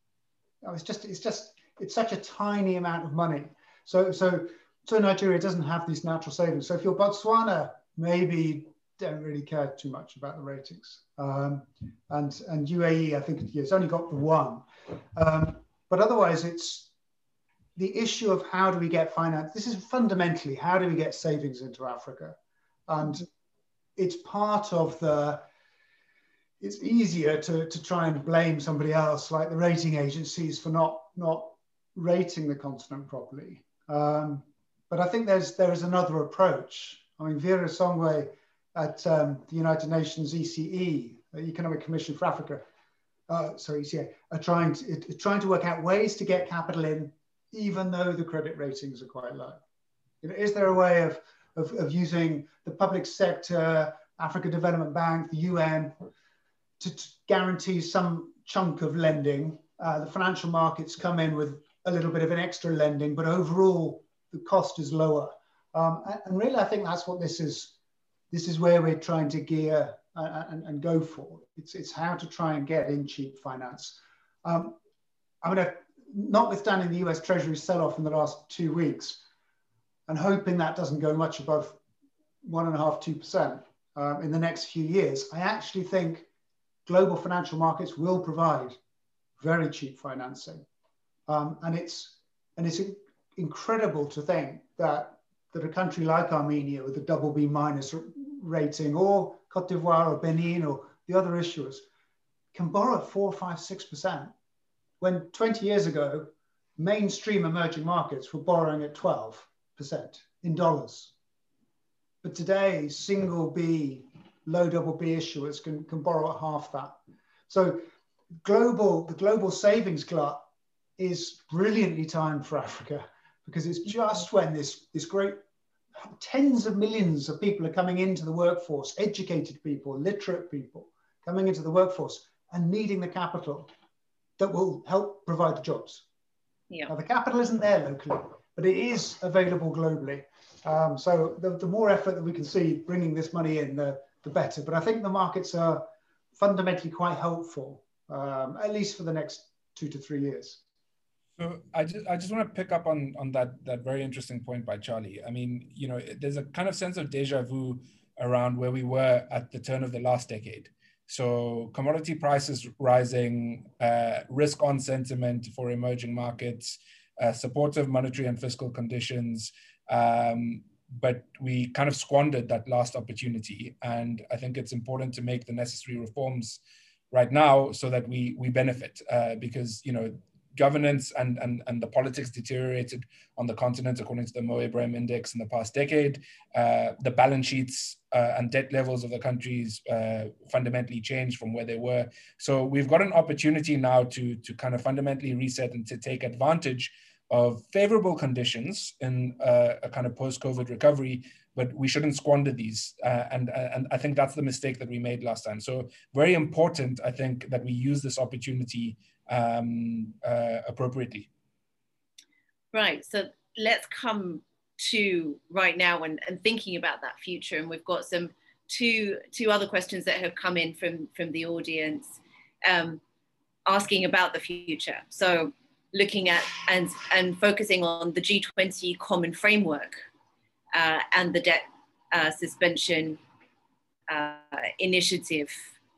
[SPEAKER 4] It's such a tiny amount of money. So Nigeria doesn't have these natural savings. So if you're Botswana, maybe don't really care too much about the ratings. And UAE, I think it's only got the one. But otherwise, it's the issue of how do we get finance. This is fundamentally, how do we get savings into Africa? And it's part of the, it's easier to try and blame somebody else, like the rating agencies, for not rating the continent properly. But I think there is another approach. I mean, Vera Songwe at the United Nations ECE, Economic Commission for Africa, ECA, are trying to work out ways to get capital in, even though the credit ratings are quite low. You know, is there a way of using the public sector, Africa Development Bank, the UN, to guarantee some chunk of lending? The financial markets come in with a little bit of an extra lending, but overall the cost is lower. And really, I think that's what this is. This is where we're trying to gear and go for. It's how to try and get in cheap finance. I mean, notwithstanding the US Treasury sell-off in the last 2 weeks, and hoping that doesn't go much above 1.5–2% in the next few years, I actually think global financial markets will provide very cheap financing. And it's incredible to think that a country like Armenia with a BB- rating, or Cote d'Ivoire or Benin or the other issuers, can borrow at 4, 5, 6%, when 20 years ago, mainstream emerging markets were borrowing at 12% in dollars. But today, single B, low BB issuers can borrow at half that. So the global savings glut is brilliantly timed for Africa, because it's just when this great tens of millions of people are coming into the workforce, educated people, literate people, coming into the workforce and needing the capital that will help provide the jobs.
[SPEAKER 1] Yeah.
[SPEAKER 4] Now, the capital isn't there locally, but it is available globally. So the more effort that we can see bringing this money in, the better. But I think the markets are fundamentally quite helpful, at least for the next 2 to 3 years.
[SPEAKER 2] So I just want to pick up on that very interesting point by Charlie. I mean, you know, there's a kind of sense of deja vu around where we were at the turn of the last decade. So commodity prices rising, risk on sentiment for emerging markets, supportive monetary and fiscal conditions, but we kind of squandered that last opportunity. And I think it's important to make the necessary reforms right now so that we benefit, because, you know, governance and the politics deteriorated on the continent according to the Mo Ibrahim Index in the past decade. The balance sheets and debt levels of the countries fundamentally changed from where they were. So we've got an opportunity now to kind of fundamentally reset and to take advantage of favorable conditions in a kind of post-COVID recovery, but we shouldn't squander these. And I think that's the mistake that we made last time. So very important, I think, that we use this opportunity appropriately.
[SPEAKER 1] Right, so let's come to right now and thinking about that future. And we've got two other questions that have come in from the audience asking about the future. So looking at and focusing on the G20 common framework and the debt suspension initiative.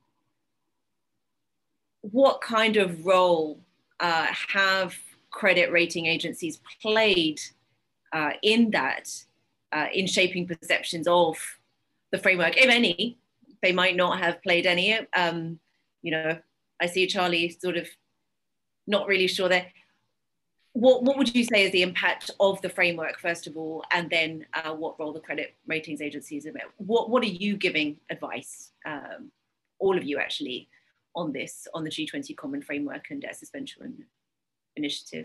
[SPEAKER 1] What kind of role have credit rating agencies played in that, in shaping perceptions of the framework, if any? They might not have played any. You know, I see Charlie sort of not really sure there. What would you say is the impact of the framework, first of all, and then what role the credit ratings agencies have? What are you giving advice, all of you actually, on this, on the G20 common framework and debt suspension initiative?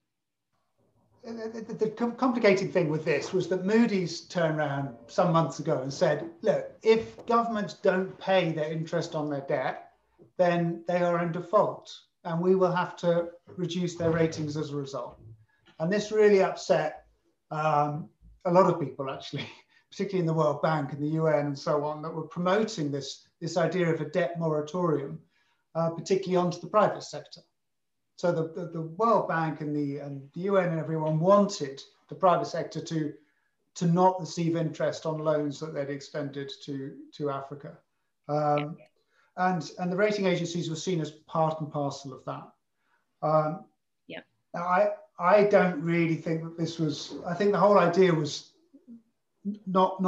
[SPEAKER 4] The complicated thing with this was that Moody's turned around some months ago and said, look, if governments don't pay their interest on their debt, then they are in default, and we will have to reduce their ratings as a result. And this really upset a lot of people, actually, particularly in the World Bank and the UN and so on, that were promoting this idea of a debt moratorium, particularly onto the private sector. So the World Bank and the UN and everyone wanted the private sector to to not receive interest on loans that they'd extended to Africa. And the rating agencies were seen as part and parcel of that. Now I don't really think that this was, I think the whole idea was not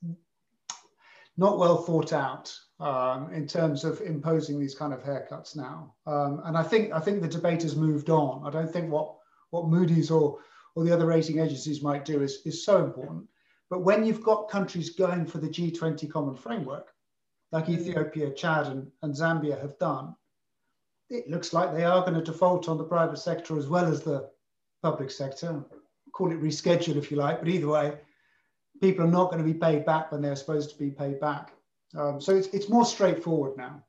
[SPEAKER 4] well thought out in terms of imposing these kind of haircuts now. And I think the debate has moved on. I don't think what Moody's or the other rating agencies might do is so important. But when you've got countries going for the G20 common framework, like Ethiopia, Chad, and Zambia have done, it looks like they are going to default on the private sector as well as the public sector. Call it reschedule if you like, but either way, people are not going to be paid back when they're supposed to be paid back. So it's more straightforward now.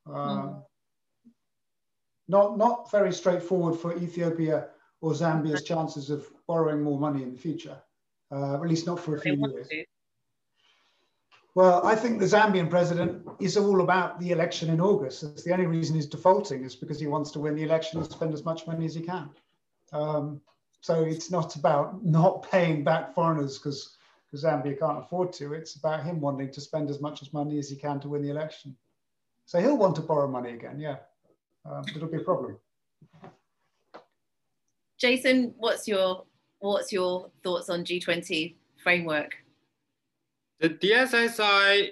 [SPEAKER 4] Not very straightforward for Ethiopia or Zambia's chances of borrowing more money in the future, at least not for a few years. Well, I think the Zambian president is all about the election in August. That's the only reason he's defaulting is because he wants to win the election and spend as much money as he can. So it's not about not paying back foreigners because Zambia can't afford to. It's about him wanting to spend as much money as he can to win the election. So he'll want to borrow money again, yeah. It'll be a problem.
[SPEAKER 1] Jason, what's your thoughts on G20 framework?
[SPEAKER 3] The DSSI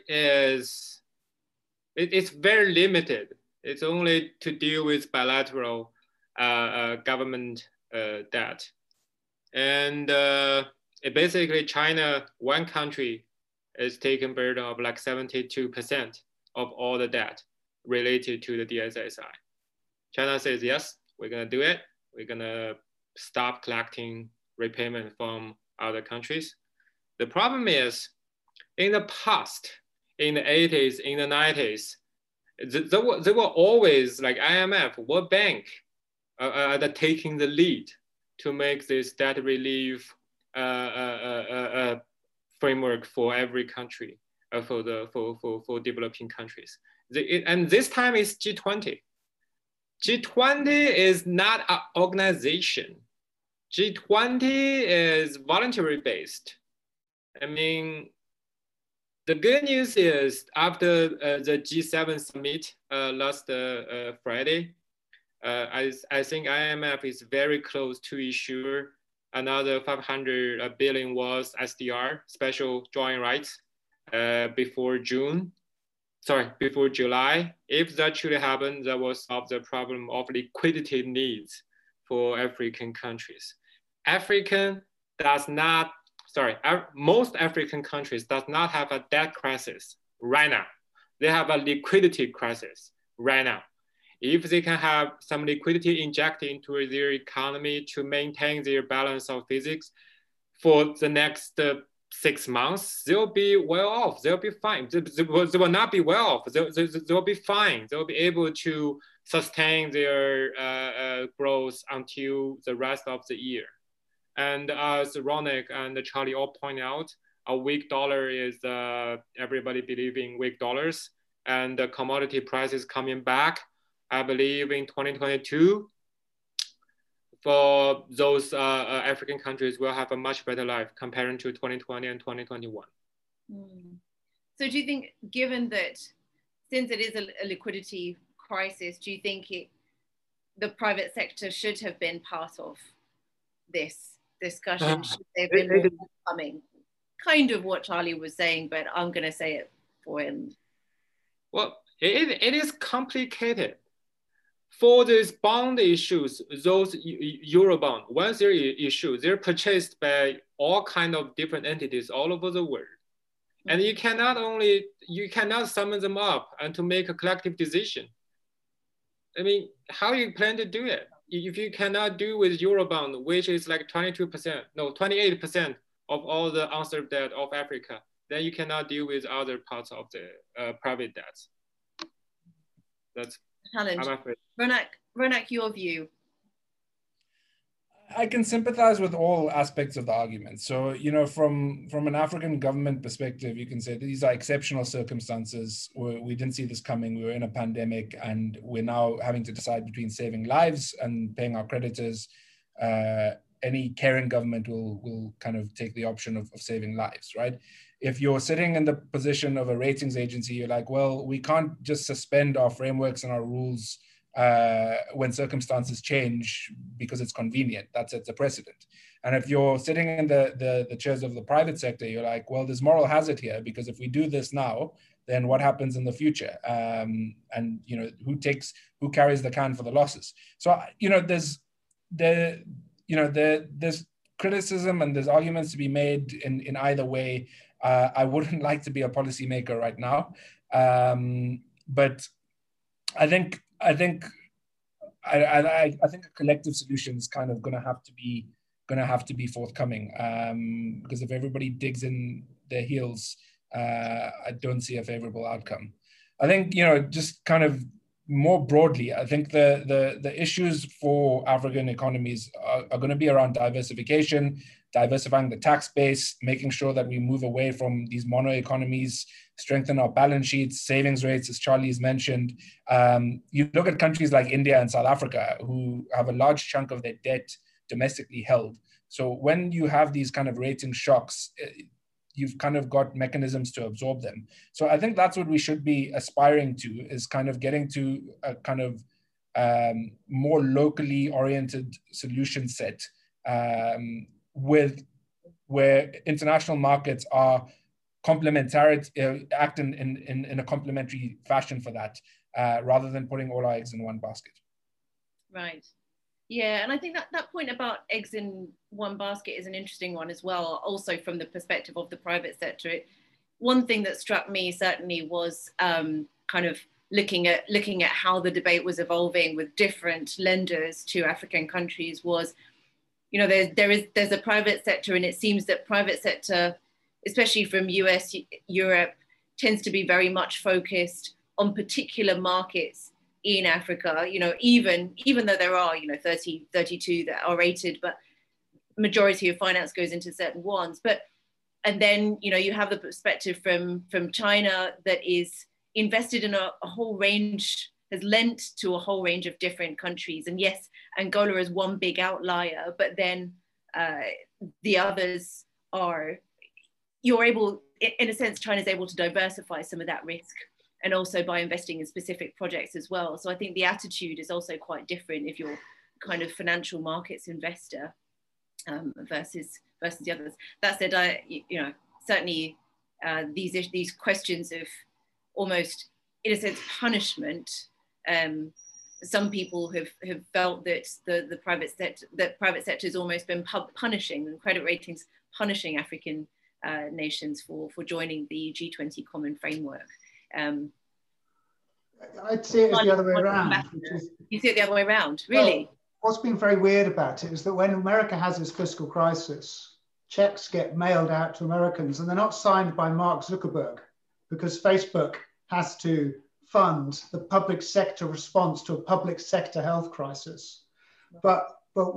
[SPEAKER 3] it's very limited. It's only to deal with bilateral government debt. And basically China, one country is taking burden of like 72% of all the debt related to the DSSI. China says, yes, we're gonna do it. We're gonna stop collecting repayment from other countries. The problem is, in the past, in the 80s, in the 90s, there were always like IMF, World Bank, taking the lead to make this debt relief framework for every country, for developing countries. And this time is G20. G20 is not an organization. G20 is voluntary based. I mean, the good news is after the G7 summit last Friday, I think IMF is very close to issue another 500 billion was SDR, special drawing rights, before July. If that should happen, that will solve the problem of liquidity needs for African countries. Most African countries does not have a debt crisis right now. They have a liquidity crisis right now. If they can have some liquidity injected into their economy to maintain their balance of physics for the next 6 months, they'll be well off. They'll be fine. They will not be well off. They'll be fine. They'll be able to sustain their growth until the rest of the year. And as Ronak and Charlie all point out, a weak dollar is everybody believing weak dollars, and the commodity prices coming back. I believe in 2022, for those African countries will have a much better life compared to 2020 and 2021.
[SPEAKER 1] So do you think, given that, since it is a liquidity crisis, do you think the private sector should have been part of this discussion? Should there have been more coming? Kind of what Charlie was saying, but I'm going to say it for him.
[SPEAKER 3] Well, it is complicated. For these bond issues, those Eurobond, once they're issued, they're purchased by all kinds of different entities all over the world. And you cannot summon them up and to make a collective decision. I mean, how you plan to do it? If you cannot do with Eurobond, which is like 28% of all the unserved debt of Africa, then you cannot deal with other parts of the private debts. That's
[SPEAKER 1] challenge.
[SPEAKER 3] I'm afraid.
[SPEAKER 1] Ronak, your view.
[SPEAKER 2] I can sympathize with all aspects of the argument. So, from an African government perspective, you can say these are exceptional circumstances. We didn't see this coming. We were in a pandemic, and we're now having to decide between saving lives and paying our creditors. any caring government will kind of take the option of saving lives, right? If you're sitting in the position of a ratings agency, you're like, well, we can't just suspend our frameworks and our rules when circumstances change because it's convenient. That sets a precedent. And if you're sitting in the chairs of the private sector, you're like, well, there's moral hazard here, because if we do this now, then what happens in the future? And who carries the can for the losses? So there's criticism and there's arguments to be made in either way. I wouldn't like to be a policymaker right now, but I think a collective solution is kind of going to have to be forthcoming, because if everybody digs in their heels, I don't see a favorable outcome. I think, just kind of more broadly, I think the issues for African economies are going to be around diversification, diversifying the tax base, making sure that we move away from these mono economies, strengthen our balance sheets, savings rates, as Charlie's mentioned. You look at countries like India and South Africa, who have a large chunk of their debt domestically held. So when you have these kind of rating shocks, you've kind of got mechanisms to absorb them. So I think that's what we should be aspiring to, is kind of getting to a kind of more locally oriented solution set, where international markets are complementary, act in a complementary fashion for that, rather than putting all our eggs in one basket.
[SPEAKER 1] Right. Yeah, and I think that point about eggs in one basket is an interesting one as well, also from the perspective of the private sector. One thing that struck me certainly was kind of looking at how the debate was evolving with different lenders to African countries was, there's a private sector, and it seems that private sector, especially from US, Europe, tends to be very much focused on particular markets in Africa, even though there are, 32 that are rated, but majority of finance goes into certain ones. And then, you have the perspective from China that is invested in a whole range, has lent to a whole range of different countries. And yes, Angola is one big outlier, but then the others are, in a sense, China's able to diversify some of that risk, and also by investing in specific projects as well. So I think the attitude is also quite different if you're kind of financial markets investor versus the others. That said, certainly these questions of almost, in a sense, punishment. Some people have felt that the private sector has almost been punishing, and credit ratings punishing African nations for joining the G20 common framework.
[SPEAKER 4] I'd see it as the other way around.
[SPEAKER 1] You see it the other way around, really?
[SPEAKER 4] Well, what's been very weird about it is that when America has this fiscal crisis, checks get mailed out to Americans, and they're not signed by Mark Zuckerberg, because Facebook has to fund the public sector response to a public sector health crisis. But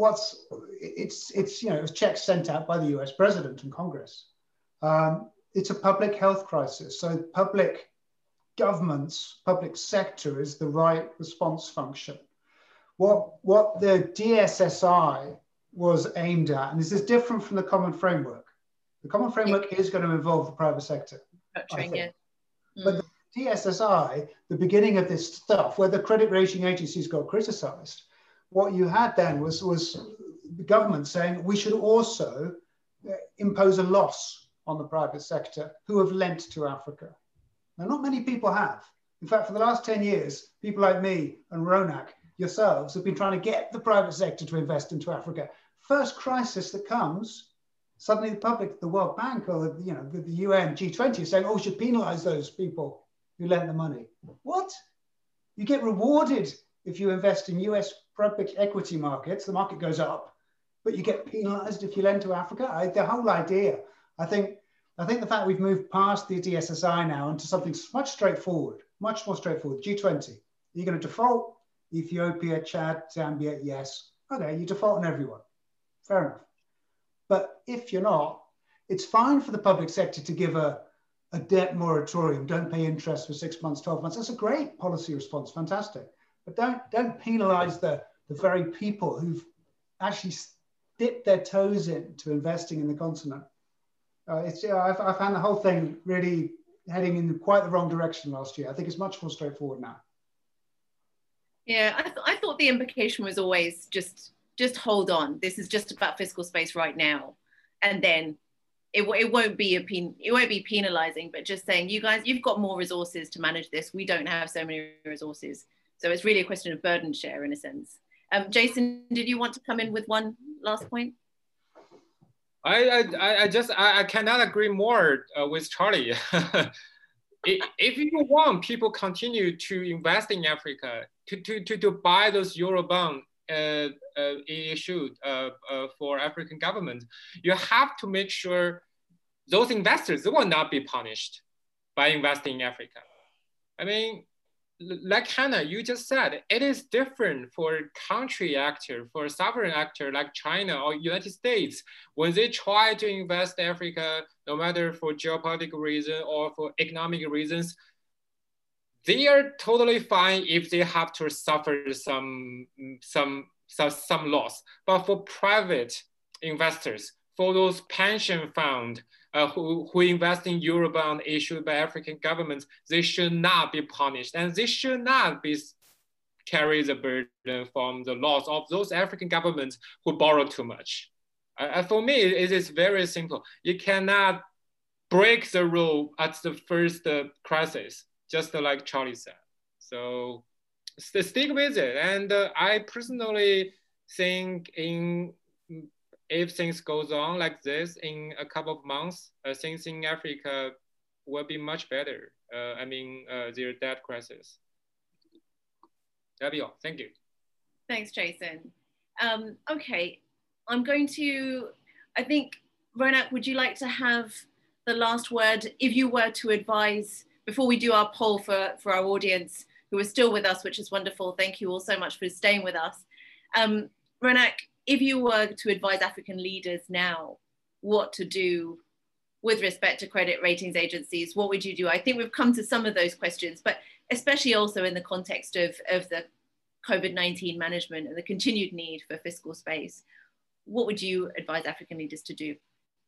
[SPEAKER 4] it's checks sent out by the US president and Congress. It's a public health crisis. So public governments, public sector is the right response function. What the DSSI was aimed at, and this is different from the common framework. The common framework is going to involve the private sector, I think. But the DSSI, the beginning of this stuff, where the credit rating agencies got criticized, what you had then was the government saying we should also impose a loss on the private sector who have lent to Africa. Now, not many people have. In fact, for the last 10 years, people like me and Ronak, yourselves, have been trying to get the private sector to invest into Africa. First crisis that comes, suddenly the public, the World Bank or the UN, G20 is saying, oh, we should penalize those people who lent the money. What? You get rewarded if you invest in US public equity markets, the market goes up, but you get penalized if you lend to Africa. The whole idea, I think the fact we've moved past the DSSI now into something much more straightforward, G20. Are you going to default? Ethiopia, Chad, Zambia, yes. Okay, you default on everyone. Fair enough. But if you're not, it's fine for the public sector to give a debt moratorium, don't pay interest for 6 months, 12 months. That's a great policy response, fantastic. But don't penalize the very people who've actually dipped their toes into investing in the continent. I found the whole thing really heading in quite the wrong direction last year. I think it's much more straightforward now.
[SPEAKER 1] Yeah, I thought the implication was always just hold on. This is just about fiscal space right now, and then it won't be penalizing, but just saying, you guys, you've got more resources to manage this. We don't have so many resources, so it's really a question of burden share in a sense. Jason, did you want to come in with one last point?
[SPEAKER 3] I cannot agree more with Charlie. If you want people continue to invest in Africa, to buy those Eurobond issued for African governments, you have to make sure those investors will not be punished by investing in Africa. I mean, like Hannah, you just said, it is different for a country actor, for a sovereign actor like China or United States, when they try to invest in Africa, no matter for geopolitical reasons or for economic reasons, they are totally fine if they have to suffer some loss. But for private investors, for those pension funds who invest in Eurobond issued by African governments, they should not be punished, and they should not be carry the burden from the loss of those African governments who borrow too much. For me, it is very simple. You cannot break the rule at the first crisis, just like Charlie said. So stick with it. And I personally think if things goes on like this in a couple of months, things in Africa will be much better. Their debt crisis. That'll be all. Thank you.
[SPEAKER 1] Thanks, Jason. Okay, I'm going to, I think, Ronak, would you like to have the last word? If you were to advise, before we do our poll for our audience who are still with us, which is wonderful. Thank you all so much for staying with us. Ronak, if you were to advise African leaders now what to do with respect to credit ratings agencies, what would you do? I think we've come to some of those questions, but especially also in the context of the COVID-19 management and the continued need for fiscal space, what would you advise African leaders to do?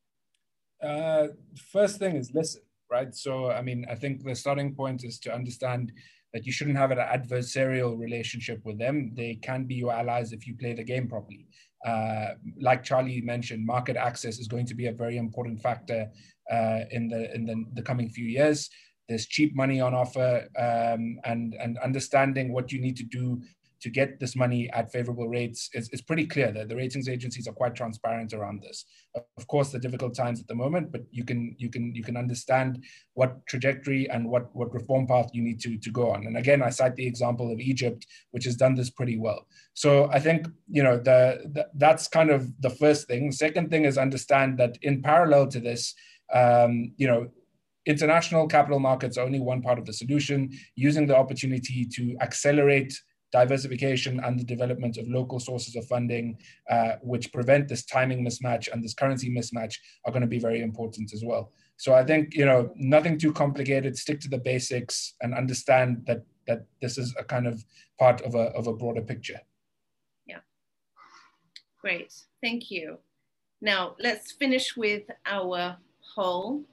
[SPEAKER 2] First thing is listen, right? So, I mean, I think the starting point is to understand that you shouldn't have an adversarial relationship with them. They can be your allies if you play the game properly. Like Charlie mentioned, market access is going to be a very important factor in the coming few years. There's cheap money on offer, and understanding what you need to do to get this money at favorable rates is pretty clear. That the ratings agencies are quite transparent around this. Of course, the difficult times at the moment, but you can understand what trajectory and what reform path you need to go on. And again, I cite the example of Egypt, which has done this pretty well. So I think that's kind of the first thing. Second thing is understand that in parallel to this, international capital markets are only one part of the solution. Using the opportunity to accelerate diversification and the development of local sources of funding, which prevent this timing mismatch and this currency mismatch, are going to be very important as well. So I think, nothing too complicated, stick to the basics and understand that this is a kind of part of a broader picture.
[SPEAKER 1] Yeah, great, thank you. Now let's finish with our poll.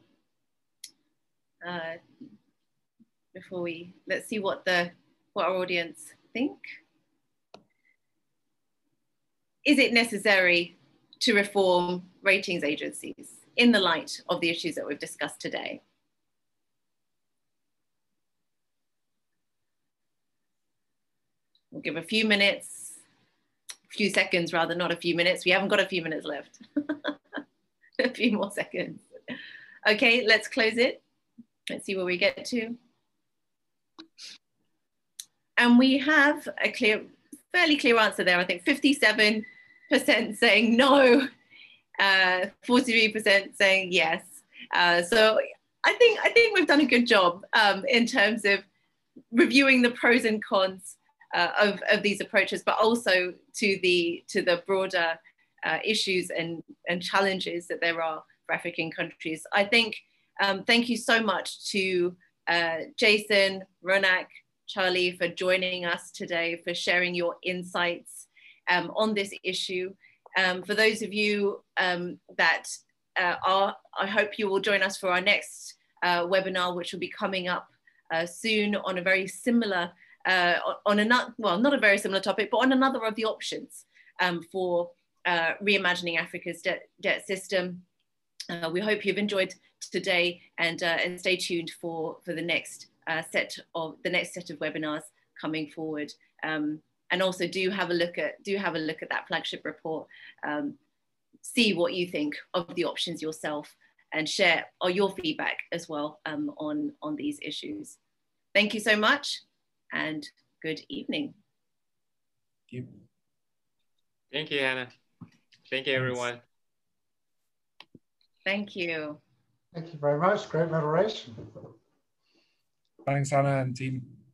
[SPEAKER 1] Let's see what our audience think. Is it necessary to reform ratings agencies in the light of the issues that we've discussed today? We'll give a few seconds rather, not a few minutes. We haven't got a few minutes left. A few more seconds. Okay, let's close it. Let's see where we get to. And we have a fairly clear answer there. I think 57% saying no, 43% saying yes. So I think we've done a good job in terms of reviewing the pros and cons of these approaches, but also to the broader issues and challenges that there are for African countries. I think thank you so much to Jason, Ronak, Charlie, for joining us today, for sharing your insights on this issue. For those of you that I hope you will join us for our next webinar, which will be coming up soon on a very similar, on another, well, not a very similar topic, but on another of the options for reimagining Africa's debt system. We hope you've enjoyed today, and stay tuned for the next set of webinars coming forward. And also do have a look at that flagship report. See what you think of the options yourself, and share your feedback as well on these issues. Thank you so much, and good evening.
[SPEAKER 2] Thank you.
[SPEAKER 3] Thank you, Hannah. Thank you, everyone.
[SPEAKER 1] Thank you.
[SPEAKER 4] Thank you very much. Great moderation.
[SPEAKER 2] Thanks, Hannah and team.